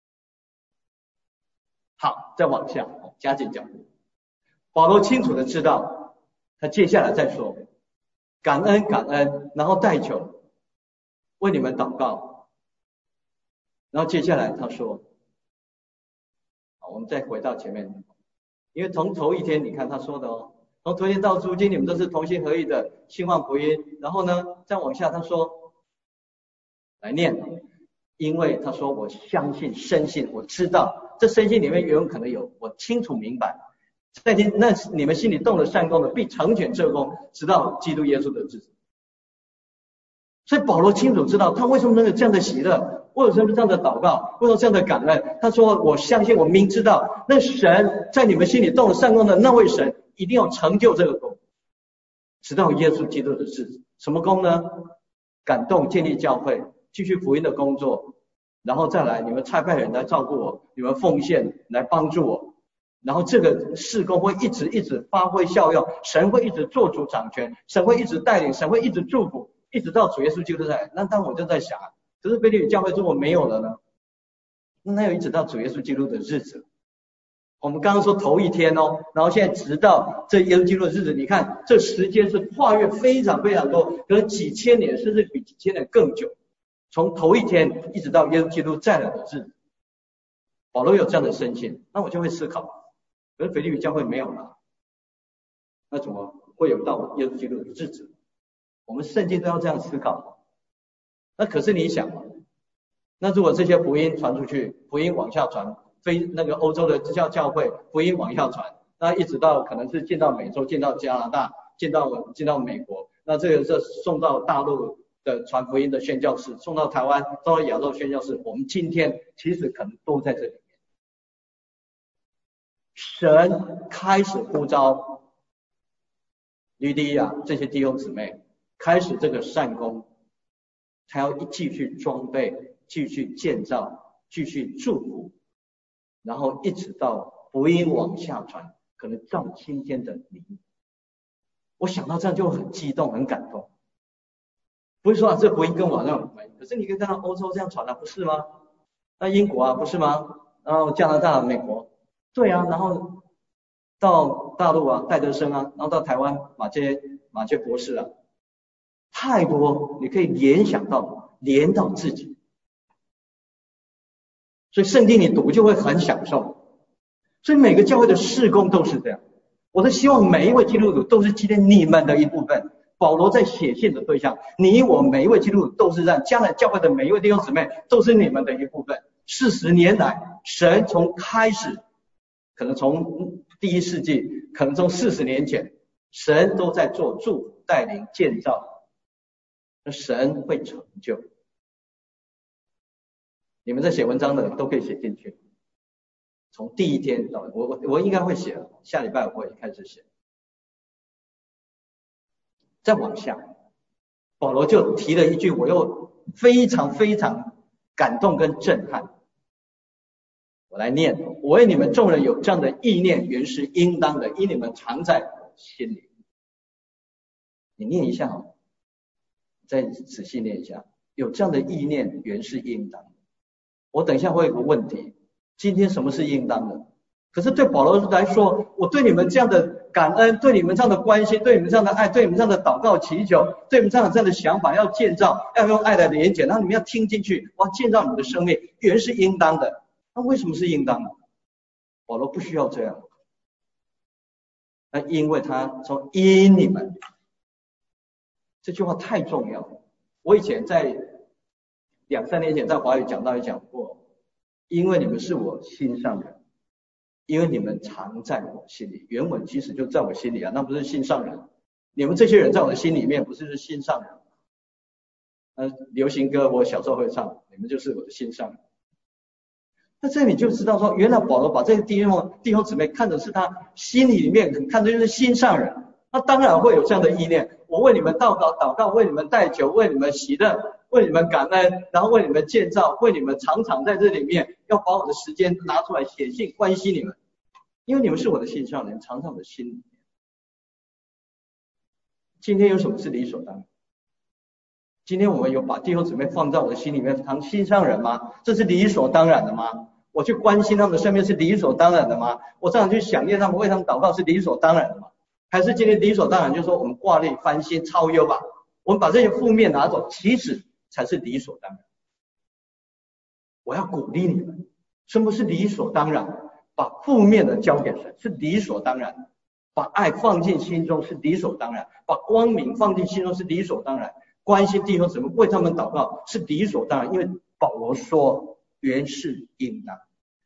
Speaker 1: 好，再往下加紧脚步。保罗清楚的知道，他接下来再说，感恩感恩，然后代求，为你们祷告。然后接下来他说，好，我们再回到前面，因为从头一天你看他说的哦，从头一天到如今你们都是同心合意的兴旺福音。然后呢，再往下他说，来念，因为他说我相信深信，我知道这深信里面原可能有，我清楚明白。在那你们心里动了善功的，必成全这功，直到基督耶稣的日子。所以保罗清楚知道他为什么能有这样的喜乐，为什么这样的祷告，为什么这样的感恩。他说我相信，我明知道那神在你们心里动了善功的那位神一定要成就这个功，直到耶稣基督的日子。什么功呢？感动建立教会，继续福音的工作，然后再来你们差派人来照顾我，你们奉献来帮助我，然后这个事工会一直发挥效用，神会一直做主掌权，神会一直带领，神会一直祝福，一直到主耶稣基督在。那当我就在想，可是腓立比教会如果没有了呢？那有一直到主耶稣基督的日子。我们刚刚说头一天哦，然后现在直到这耶稣基督的日子，你看这时间是跨越非常非常多，可能几千年，甚至比几千年更久。从头一天一直到耶稣基督再来的日子，保罗有这样的深信，那我就会思考，可是腓立比教会没有了，那怎么会有到耶稣基督的日子？我们圣经都要这样思考。那可是你想，那如果这些福音传出去，福音往下传，那个欧洲的教会福音往下传，那一直到可能是进到美洲，进到加拿大，进到美国，那这个是送到大陆的传福音的宣教士，送到台湾，送到亚洲宣教士，我们今天其实可能都在这里面。神开始呼召吕底亚这些弟兄姊妹开始这个善工，他要继续装备，继续建造，继续祝福，然后一直到福音往下传，可能到今天的你。我想到这样就很激动，很感动。不是说这福音跟我那有关，可是你可以看到欧洲这样传不是吗？那英国啊，不是吗？然后加拿大、美国，对啊，然后到大陆啊，戴德生啊，然后到台湾马偕博士啊，太多你可以联到自己。所以圣经你读就会很享受。所以每个教会的事工都是这样。我是希望每一位基督徒都是今天你们的一部分。保罗在写信的对象，你我每一位基督徒都是这样，将来教会的每一位弟兄姊妹都是你们的一部分。40年来，神从开始，可能从第1世纪，可能从40年前，神都在做祝福、带领、建造，那神会成就。你们在写文章的都可以写进去，从第一天到我应该会写了，下礼拜我会开始写。再往下，保罗就提了一句，我又非常非常感动跟震撼。我来念，我为你们众人有这样的意念，原是应当的，因你们常在心里。你念一下哦，再仔细念一下，有这样的意念，原是应当的。我等一下会有个问题，今天什么是应当的？可是对保罗来说，我对你们这样的感恩，对你们这样的关心，对你们这样的爱，对你们这样的祷告祈求，对你们这样的想法，要建造，要用爱来连结，然后你们要听进去，哇，建造你们的生命，原是应当的。那为什么是应当的？保罗不需要这样，那因为他说因你们，这句话太重要了。我以前在2、3年前在华语讲道也讲过，因为你们是我心上人，因为你们常在我心里。原文其实就在我心里啊，那不是心上人。你们这些人在我的心里面，不是心上人。流行歌我小时候会唱，你们就是我的心上人。 那这里就知道说，原来保罗把这个弟兄姊妹看的是他心里面看的就是心上人，他当然会有这样的意念。我为你们祷告，为你们代求，为你们喜乐，为你们感恩，然后为你们建造，为你们常常在这里面要把我的时间拿出来写信关心你们，因为你们是我的心上人，常常我的心里面。今天有什么是理所当然？今天我们有把弟兄姊妹放在我的心里面当心上人吗？这是理所当然的吗？我去关心他们的生命是理所当然的吗？我这样去想念他们，为他们祷告是理所当然的吗？还是今天理所当然就是说我们挂虑、翻新、超优吧？我们把这些负面拿走，其实才是理所当然。我要鼓励你们，什么是理所当然？把负面的交给神是理所当然，把爱放进心中是理所当然，把光明放进心中是理所当然，关心弟兄姊妹为他们祷告是理所当然，因为保罗说原是应当。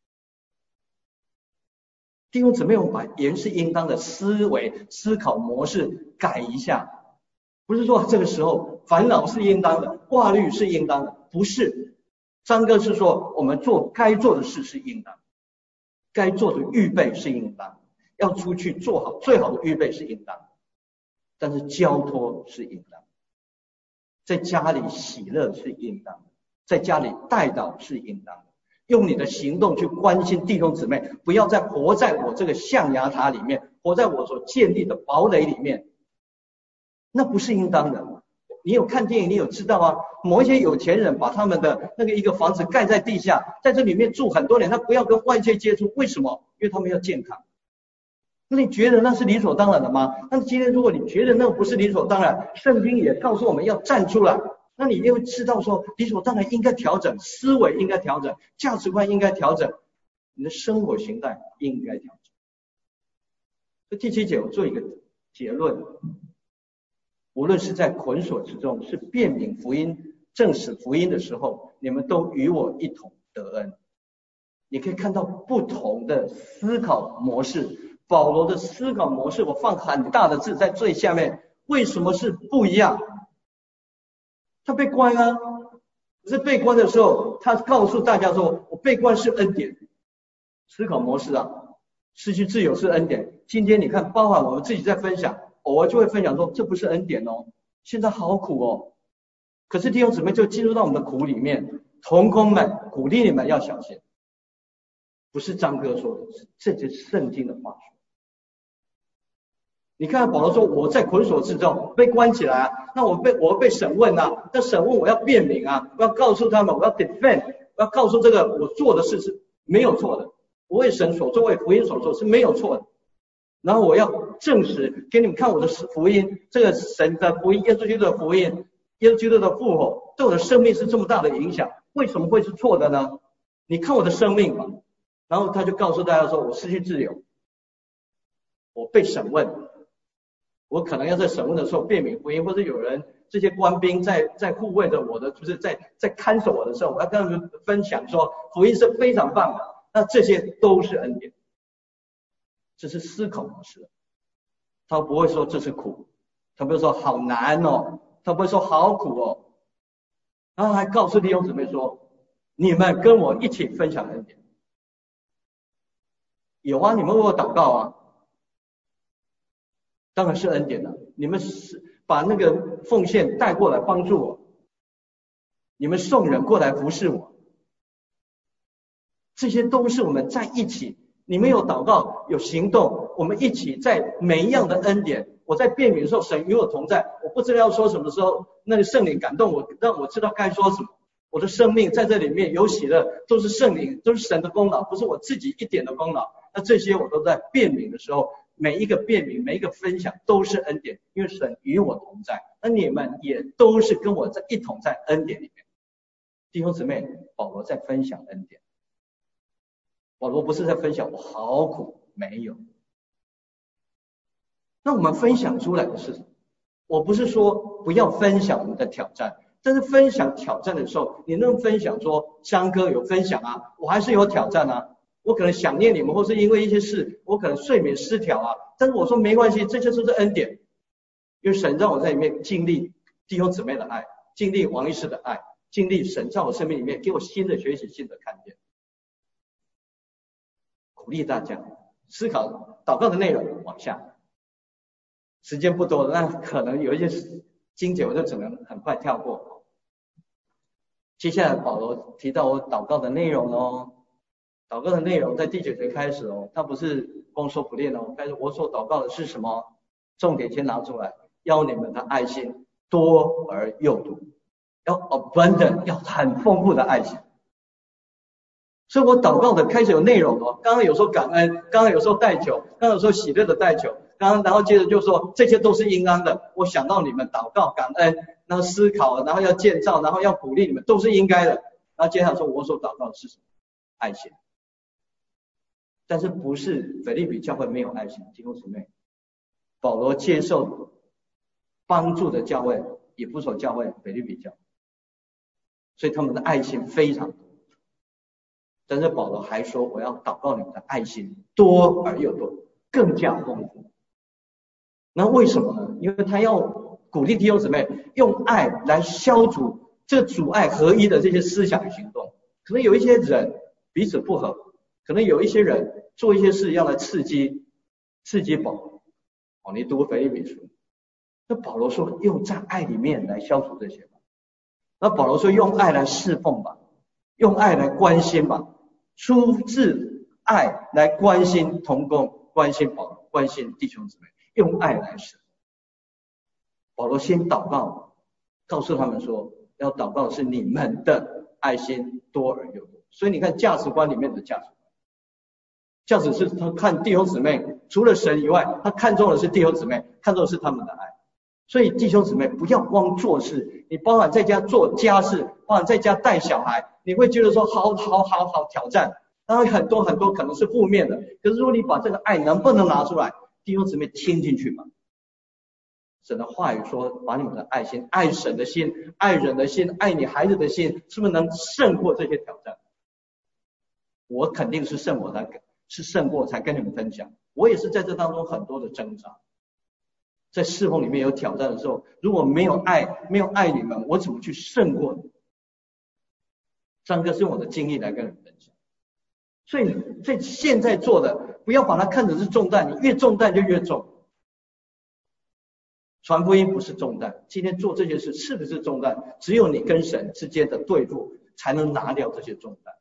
Speaker 1: 弟兄姊妹，我们把原是应当的思维思考模式改一下，不是说这个时候烦恼是应当的，挂虑是应当的，不是。张哥是说我们做该做的事是应当，该做的预备是应当，要出去做好最好的预备是应当，但是交托是应当，在家里喜乐是应当的，在家里代祷是应当的，用你的行动去关心弟兄姊妹，不要再活在我这个象牙塔里面，活在我所建立的堡垒里面，那不是应当的。你有看电影，你有知道啊，某一些有钱人把他们的那个一个房子盖在地下，在这里面住很多年，他不要跟外界接触，为什么？因为他们要健康。那你觉得那是理所当然的吗？那今天如果你觉得那不是理所当然，圣经也告诉我们要站出来，那你一定会知道说理所当然应该调整，思维应该调整，价值观应该调整，你的生活形态应该调整。这第7节我做一个结论，无论是在捆锁之中，是辨明福音、证实福音的时候，你们都与我一同得恩。你可以看到不同的思考模式，保罗的思考模式，我放很大的字在最下面，为什么是不一样？他被关啊，可是被关的时候，他告诉大家说，我被关是恩典。思考模式啊，失去自由是恩典。今天你看，包含我们自己在分享，偶尔就会分享说，这不是恩典哦，现在好苦哦。可是弟兄姊妹就进入到我们的苦里面，同工们鼓励你们要小心，不是张哥说的，是这些圣经的话说。你看保罗说我在捆锁之中被关起来啊，那我被审问啊，那审问我要辩明啊，我要告诉他们，我要 defend， 我要告诉这个我做的事是没有错的，我为神所做，为福音所做是没有错的。然后我要证实给你们看我的福音，这个神的福音，耶稣基督的福音，耶稣基督的复活对我的生命是这么大的影响，为什么会是错的呢？你看我的生命吧。然后他就告诉大家说，我失去自由，我被审问，我可能要在审问的时候辩明福音，或者有人这些官兵在护卫着我的，就是在看守我的时候，我要跟他们分享说福音是非常棒的，那这些都是恩典。这是思考模式，他不会说这是苦，他不会说好难哦，他不会说好苦哦，然后还告诉弟兄姊妹说，你们跟我一起分享恩典。有啊，你们为我祷告啊，当然是恩典了。你们是把那个奉献带过来帮助我，你们送人过来服侍我，这些都是我们在一起。你们有祷告，有行动，我们一起在每一样的恩典。我在辩明的时候，神与我同在，我不知道要说什么的时候，那个圣灵感动我，让我知道该说什么。我的生命在这里面有喜乐，都是圣灵，都是神的功劳，不是我自己一点的功劳。那这些我都在辩明的时候，每一个辩明，每一个分享都是恩典，因为神与我同在。那你们也都是跟我在一同在恩典里面。弟兄姊妹，保罗在分享恩典。保罗不是在分享我好苦，没有。那我们分享出来的是什么？我不是说不要分享我们的挑战，但是分享挑战的时候，你能分享说江哥有分享啊，我还是有挑战啊，我可能想念你们，或是因为一些事，我可能睡眠失调啊，但是我说没关系，这就是恩典，因为神让我在里面经历弟兄姊妹的爱，经历王医师的爱，经历神在我生命里面给我新的学习，新的看见。 鼓励大家思考祷告的内容。往下，时间不多，那可能有一些经节我就只能很快跳过。接下来保罗提到我祷告的内容哦，祷告的内容在第9节开始哦，他不是光说不练哦，但是我所祷告的是什么？重点先拿出来，要你们的爱心多而又多，要 abundant， 要很丰富的爱心。所以我祷告的开始有内容哦，刚刚有说感恩，刚刚有说代求，刚刚有说喜乐的代求，然后接着就说这些都是应当的。我想到你们祷告感恩，然后思考，然后要建造，然后要鼓励你们，都是应该的。然后接下来说我所祷告的是什么？爱心。但是不是腓立比教会没有爱心，弟兄姊妹，保罗接受帮助的教会，以弗所教会、腓立比教会，所以他们的爱心非常多。但是保罗还说，我要祷告你们的爱心多而又多，更加丰富。那为什么呢？因为他要鼓励弟兄姊妹用爱来消除这阻碍合一的这些思想与行动。可能有一些人彼此不合，可能有一些人做一些事要来刺激保罗。你读腓立比书，那保罗说用在爱里面来消除这些吧。那保罗说用爱来侍奉吧，用爱来关心吧，出自爱来关心同工，关心保罗，关心弟兄姊妹，用爱来侍奉。保罗先祷告，告诉他们说要祷告的是你们的爱心多而又多。所以你看价值观里面的价值观，价值是他看弟兄姊妹，除了神以外，他看重的是弟兄姊妹，看重的是他们的爱。所以弟兄姊妹不要光做事，你包含在家做家事，包含在家带小孩，你会觉得说好挑战，然后很多可能是负面的。可是如果你把这个爱能不能拿出来，弟兄姊妹听进去吧。神的话语说，把你们的爱心、爱神的心、爱人的心、爱你孩子的心，是不是能胜过这些挑战？我肯定是胜过才跟你们分享。我也是在这当中很多的挣扎，在侍奉里面有挑战的时候，如果没有爱你们，我怎么去胜过你？张哥是用我的经历来跟你们分享。所以在现在做的，不要把它看成是重担，你越重担就越重。传福音不是重担，今天做这件事是不是重担？只有你跟神之间的对付，才能拿掉这些重担。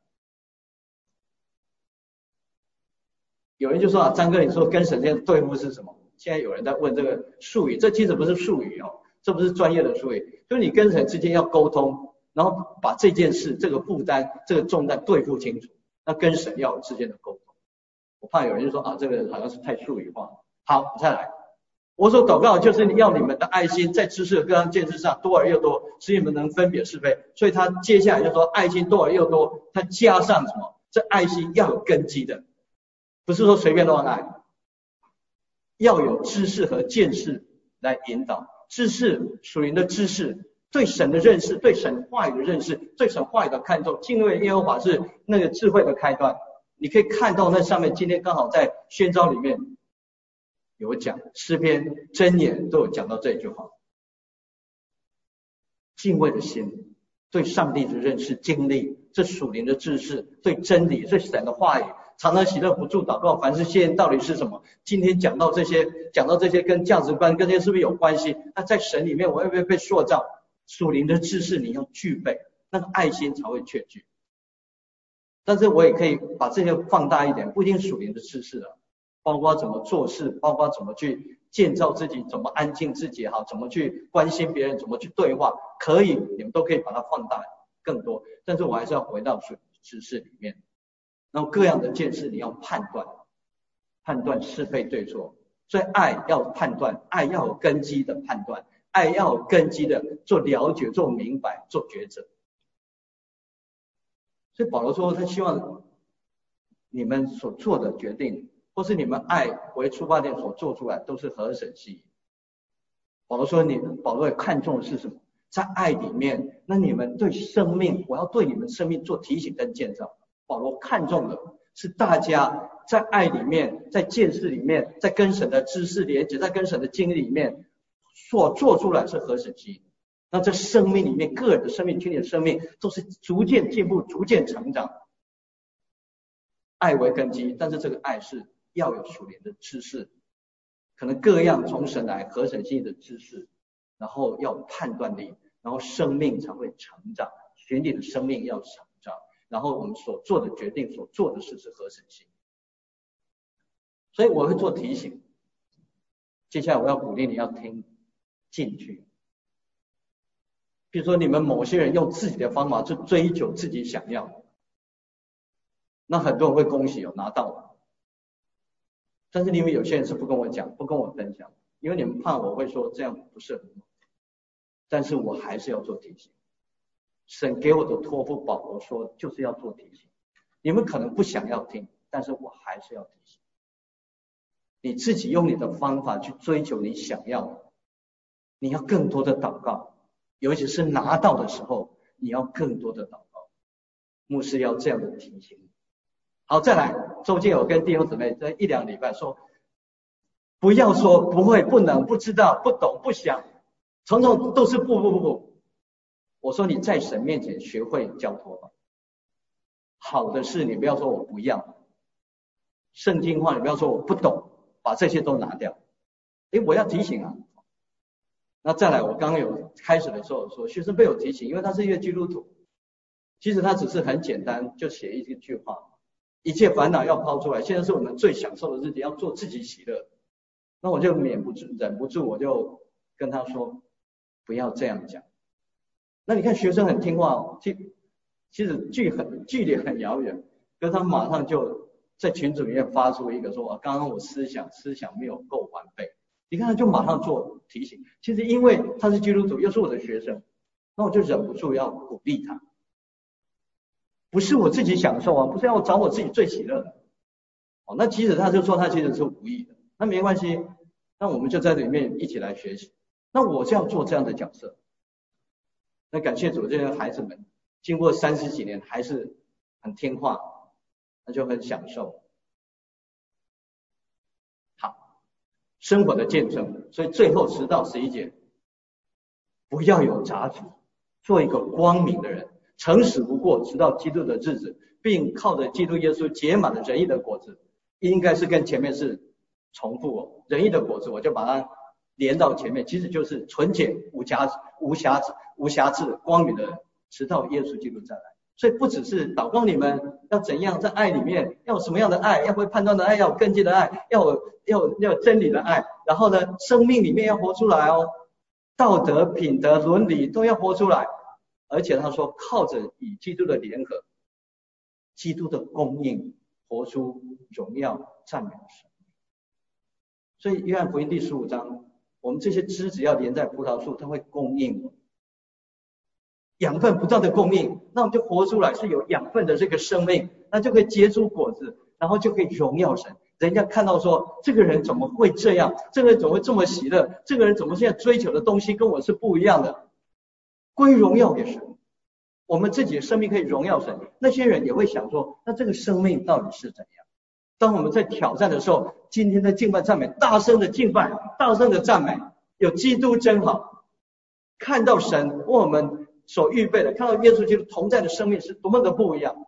Speaker 1: 有人就说张哥，你说跟神之间的对付是什么？现在有人在问这个术语，这其实不是术语哦，这不是专业的术语，就是你跟神之间要沟通，然后把这件事、这个负担、这个重担对付清楚，那跟神要有之间的沟通。我怕有人就说这个好像是太术语化。好，再来。我所祷告就是要你们的爱心在知识各样见识上多而又多，使你们能分别是非。所以他接下来就说爱心多而又多，他加上什么？这爱心要有根基的，不是说随便乱爱，要有知识和见识来引导。知识，属灵的知识，对神的认识，对神话语的认识，对神话语的看重。敬畏耶和华是那个智慧的开端。你可以看到那上面今天刚好在宣召里面有讲，诗篇箴言都有讲到这句话。敬畏的心，对上帝的认识经历，这属灵的知识，对真理，对神的话语，常常喜乐不住祷告，凡事谢恩，到底是什么？今天讲到这些跟价值观跟这些是不是有关系？那在神里面我会不会被塑造？属灵的知识你要具备，那个爱心才会确据。但是我也可以把这些放大一点，不一定属灵的知识了，包括怎么做事，包括怎么去建造自己，怎么安静自己好，怎么去关心别人，怎么去对话，可以，你们都可以把它放大更多。但是我还是要回到属灵知识里面，然后各样的见识你要判断是非对错。所以爱要判断，爱要有根基的判断，爱要有根基的做了解，做明白，做抉择。所以保罗说他希望你们所做的决定，或是你们爱为出发点所做出来，都是合神心意。保罗也看重的是什么？在爱里面，那你们对生命，我要对你们生命做提醒跟建造。保罗看重的是大家在爱里面，在见识里面，在跟神的知识连接，在跟神的经历里面所做出来是合神心意。那在生命里面，个人的生命、群体的生命都是逐渐进步、逐渐成长。 爱为根基，但是这个爱是要有属灵的知识，可能各样从神来合神心意的知识，然后要有判断力，然后生命才会成长，群体的生命要成长，然后我们所做的决定所做的事是合神心意。所以我会做提醒，接下来我要鼓励你要听进去。比如说你们某些人用自己的方法去追求自己想要，那很多人会恭喜拿到了，但是你们有些人是不跟我讲，不跟我分享，因为你们怕我会说这样不是很好，但是我还是要做提醒。神给我的托付保罗说就是要做提醒，你们可能不想要听，但是我还是要提醒。你自己用你的方法去追求你想要的，你要更多的祷告，尤其是拿到的时候，你要更多的祷告。牧师要这样的提醒。好，再来，周间我跟弟兄姊妹在1-2礼拜说，不要说不会、不能、不知道、不懂、不想，种种都是不。我说你在神面前学会交托吧。好的事你不要说我不要，圣经话你不要说我不懂，把这些都拿掉。我要提醒啊。那再来，我刚刚有开始的时候说学生被我提醒，因为他是一个基督徒，其实他只是很简单就写一句话，一切烦恼要抛出来，现在是我们最享受的日子，要做自己喜乐。那我就忍不住我就跟他说不要这样讲。那你看学生很听话哦，其实距离很遥远，可是他马上就在群组里面发出一个说刚刚我思想没有够完备，你看他就马上做提醒。其实因为他是基督徒又是我的学生，那我就忍不住要鼓励他，不是我自己享受啊，不是要找我自己最喜乐的。那即使他就说他其实是无意的，那没关系，那我们就在里面一起来学习。那我就要做这样的角色。那感谢主，这些孩子们经过30几年还是很听话，那就很享受。好，生活的见证。所以最后10到11节，不要有杂质，做一个光明的人，诚实无过，直到基督的日子，并靠着基督耶稣结满了仁义的果子。应该是跟前面是重复哦，仁义的果子我就把它连到前面，其实就是纯洁无瑕疵光明的人，直到耶稣基督再来。所以不只是祷告你们要怎样在爱里面，要有什么样的爱，要会判断的爱，要有根基的爱，要有真理的爱，然后呢生命里面要活出来哦，道德品德伦理都要活出来。而且他说靠着与基督的联合，基督的供应，活出荣耀赞美的神。所以约翰福音第15章，我们这些枝子要连在葡萄树，它会供应养分不断的供应，那我们就活出来是有养分的这个生命，那就可以结出果子，然后就可以荣耀神。人家看到说这个人怎么会这样，这个人怎么会这么喜乐，这个人怎么现在追求的东西跟我是不一样的，归荣耀给神。我们自己的生命可以荣耀神，那些人也会想说，那这个生命到底是怎样？当我们在挑战的时候，今天的敬拜赞美，大声的敬拜，大声的赞美，有基督真好，看到神为我们所预备的，看到耶稣基督同在的生命是多么的不一样，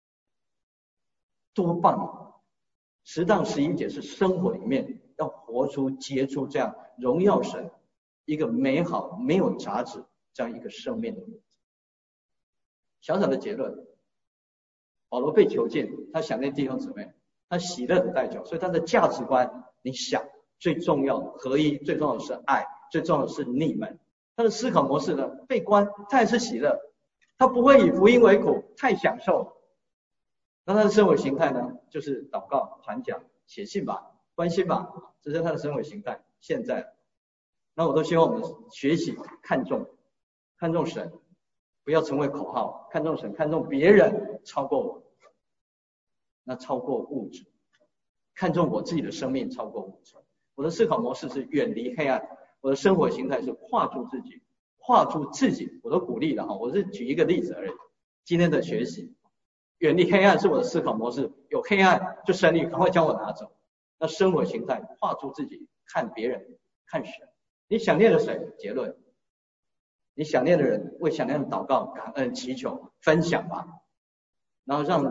Speaker 1: 多棒！10到11节是生活里面要活出结出这样荣耀神一个美好没有杂质这样一个生命的日子。小小的结论，保罗被囚禁，他想念弟兄姊妹，他喜乐的代表，所以他的价值观，你想最重要合一，最重要的是爱，最重要的是你们。他的思考模式呢，被关他也是喜乐，他不会以福音为苦，太享受。那他的生活形态呢，就是祷告、传讲、写信吧、关心吧，这是他的生活形态。现在，那我都希望我们学习看重神，不要成为口号，看重神，看重别人超过我，那超过物质，看重我自己的生命超过物质。我的思考模式是远离黑暗，我的生活形态是跨出自己，我都鼓励的哈，我是举一个例子而已。今天的学习，远离黑暗是我的思考模式，有黑暗就神你赶快将我拿走。那生活形态跨出自己，看别人，看神。你想念了谁？结论，你想念的人为想念的祷告、感恩、祈求、分享吧，然后让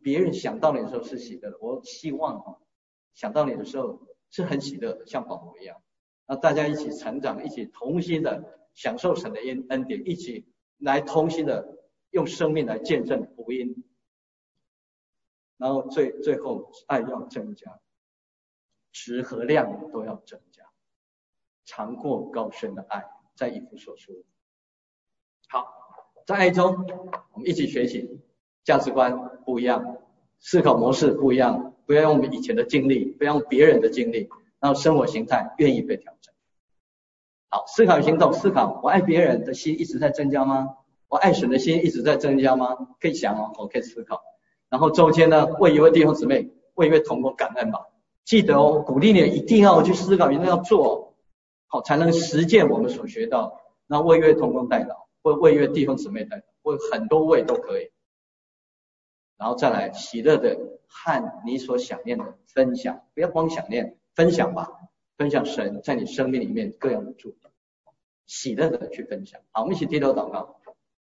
Speaker 1: 别人想到你的时候是喜乐的。我希望想到你的时候是很喜乐的，像保罗一样。那大家一起成长，一起同心的享受神的恩典，一起来同心的用生命来见证福音。然后最后爱要增加，质和量都要增加，长过高深的爱，在以弗所书。好，在爱中我们一起学习，价值观不一样，思考模式不一样，不要用我们以前的经历，不要用别人的经历，然后生活形态愿意被调整。好，思考与行动，思考我爱别人的心一直在增加吗？我爱神的心一直在增加吗？可以想我可以思考。然后中间呢，为一位弟兄姊妹，为一位同工感恩吧。记得鼓励你一定要去思考，一定要做，好才能实践我们所学到。然后为一位同工代祷，或为一位弟兄姊妹代祷，或很多位都可以。然后再来喜乐的和你所想念的分享，不要光想念，分享吧，分享神在你生命里面各样的祝福，喜乐的去分享。好，我们一起低头祷告。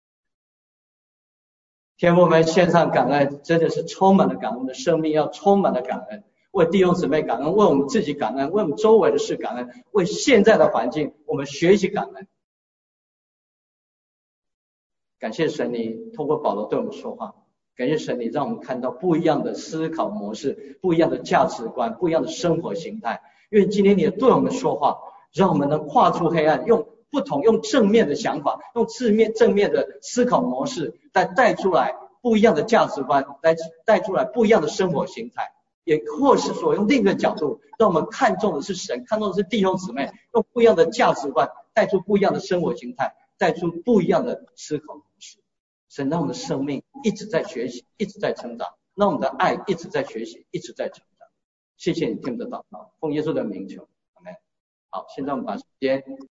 Speaker 1: 天父们献上感恩，真的是充满了感恩的生命，要充满了感恩，为弟兄姊妹感恩，为我们自己感恩，为我们周围的事感恩，为现在的环境我们学习感恩。感谢神你通过保罗对我们说话，感谢神你让我们看到不一样的思考模式，不一样的价值观，不一样的生活形态。愿今天你也对我们说话，让我们能跨出黑暗，用正面的想法，用正面的思考模式来带出来不一样的价值观，来带出来不一样的生活形态，也或是说用另一个角度，让我们看重的是神，看重的是弟兄姊妹，用不一样的价值观带出不一样的生活形态，带出不一样的思考模式。神让我们的生命一直在学习，一直在成长，让我们的爱一直在学习，一直在成长。谢谢你听我们的祷告，奉耶稣的名求，阿们。好，现在我们把时间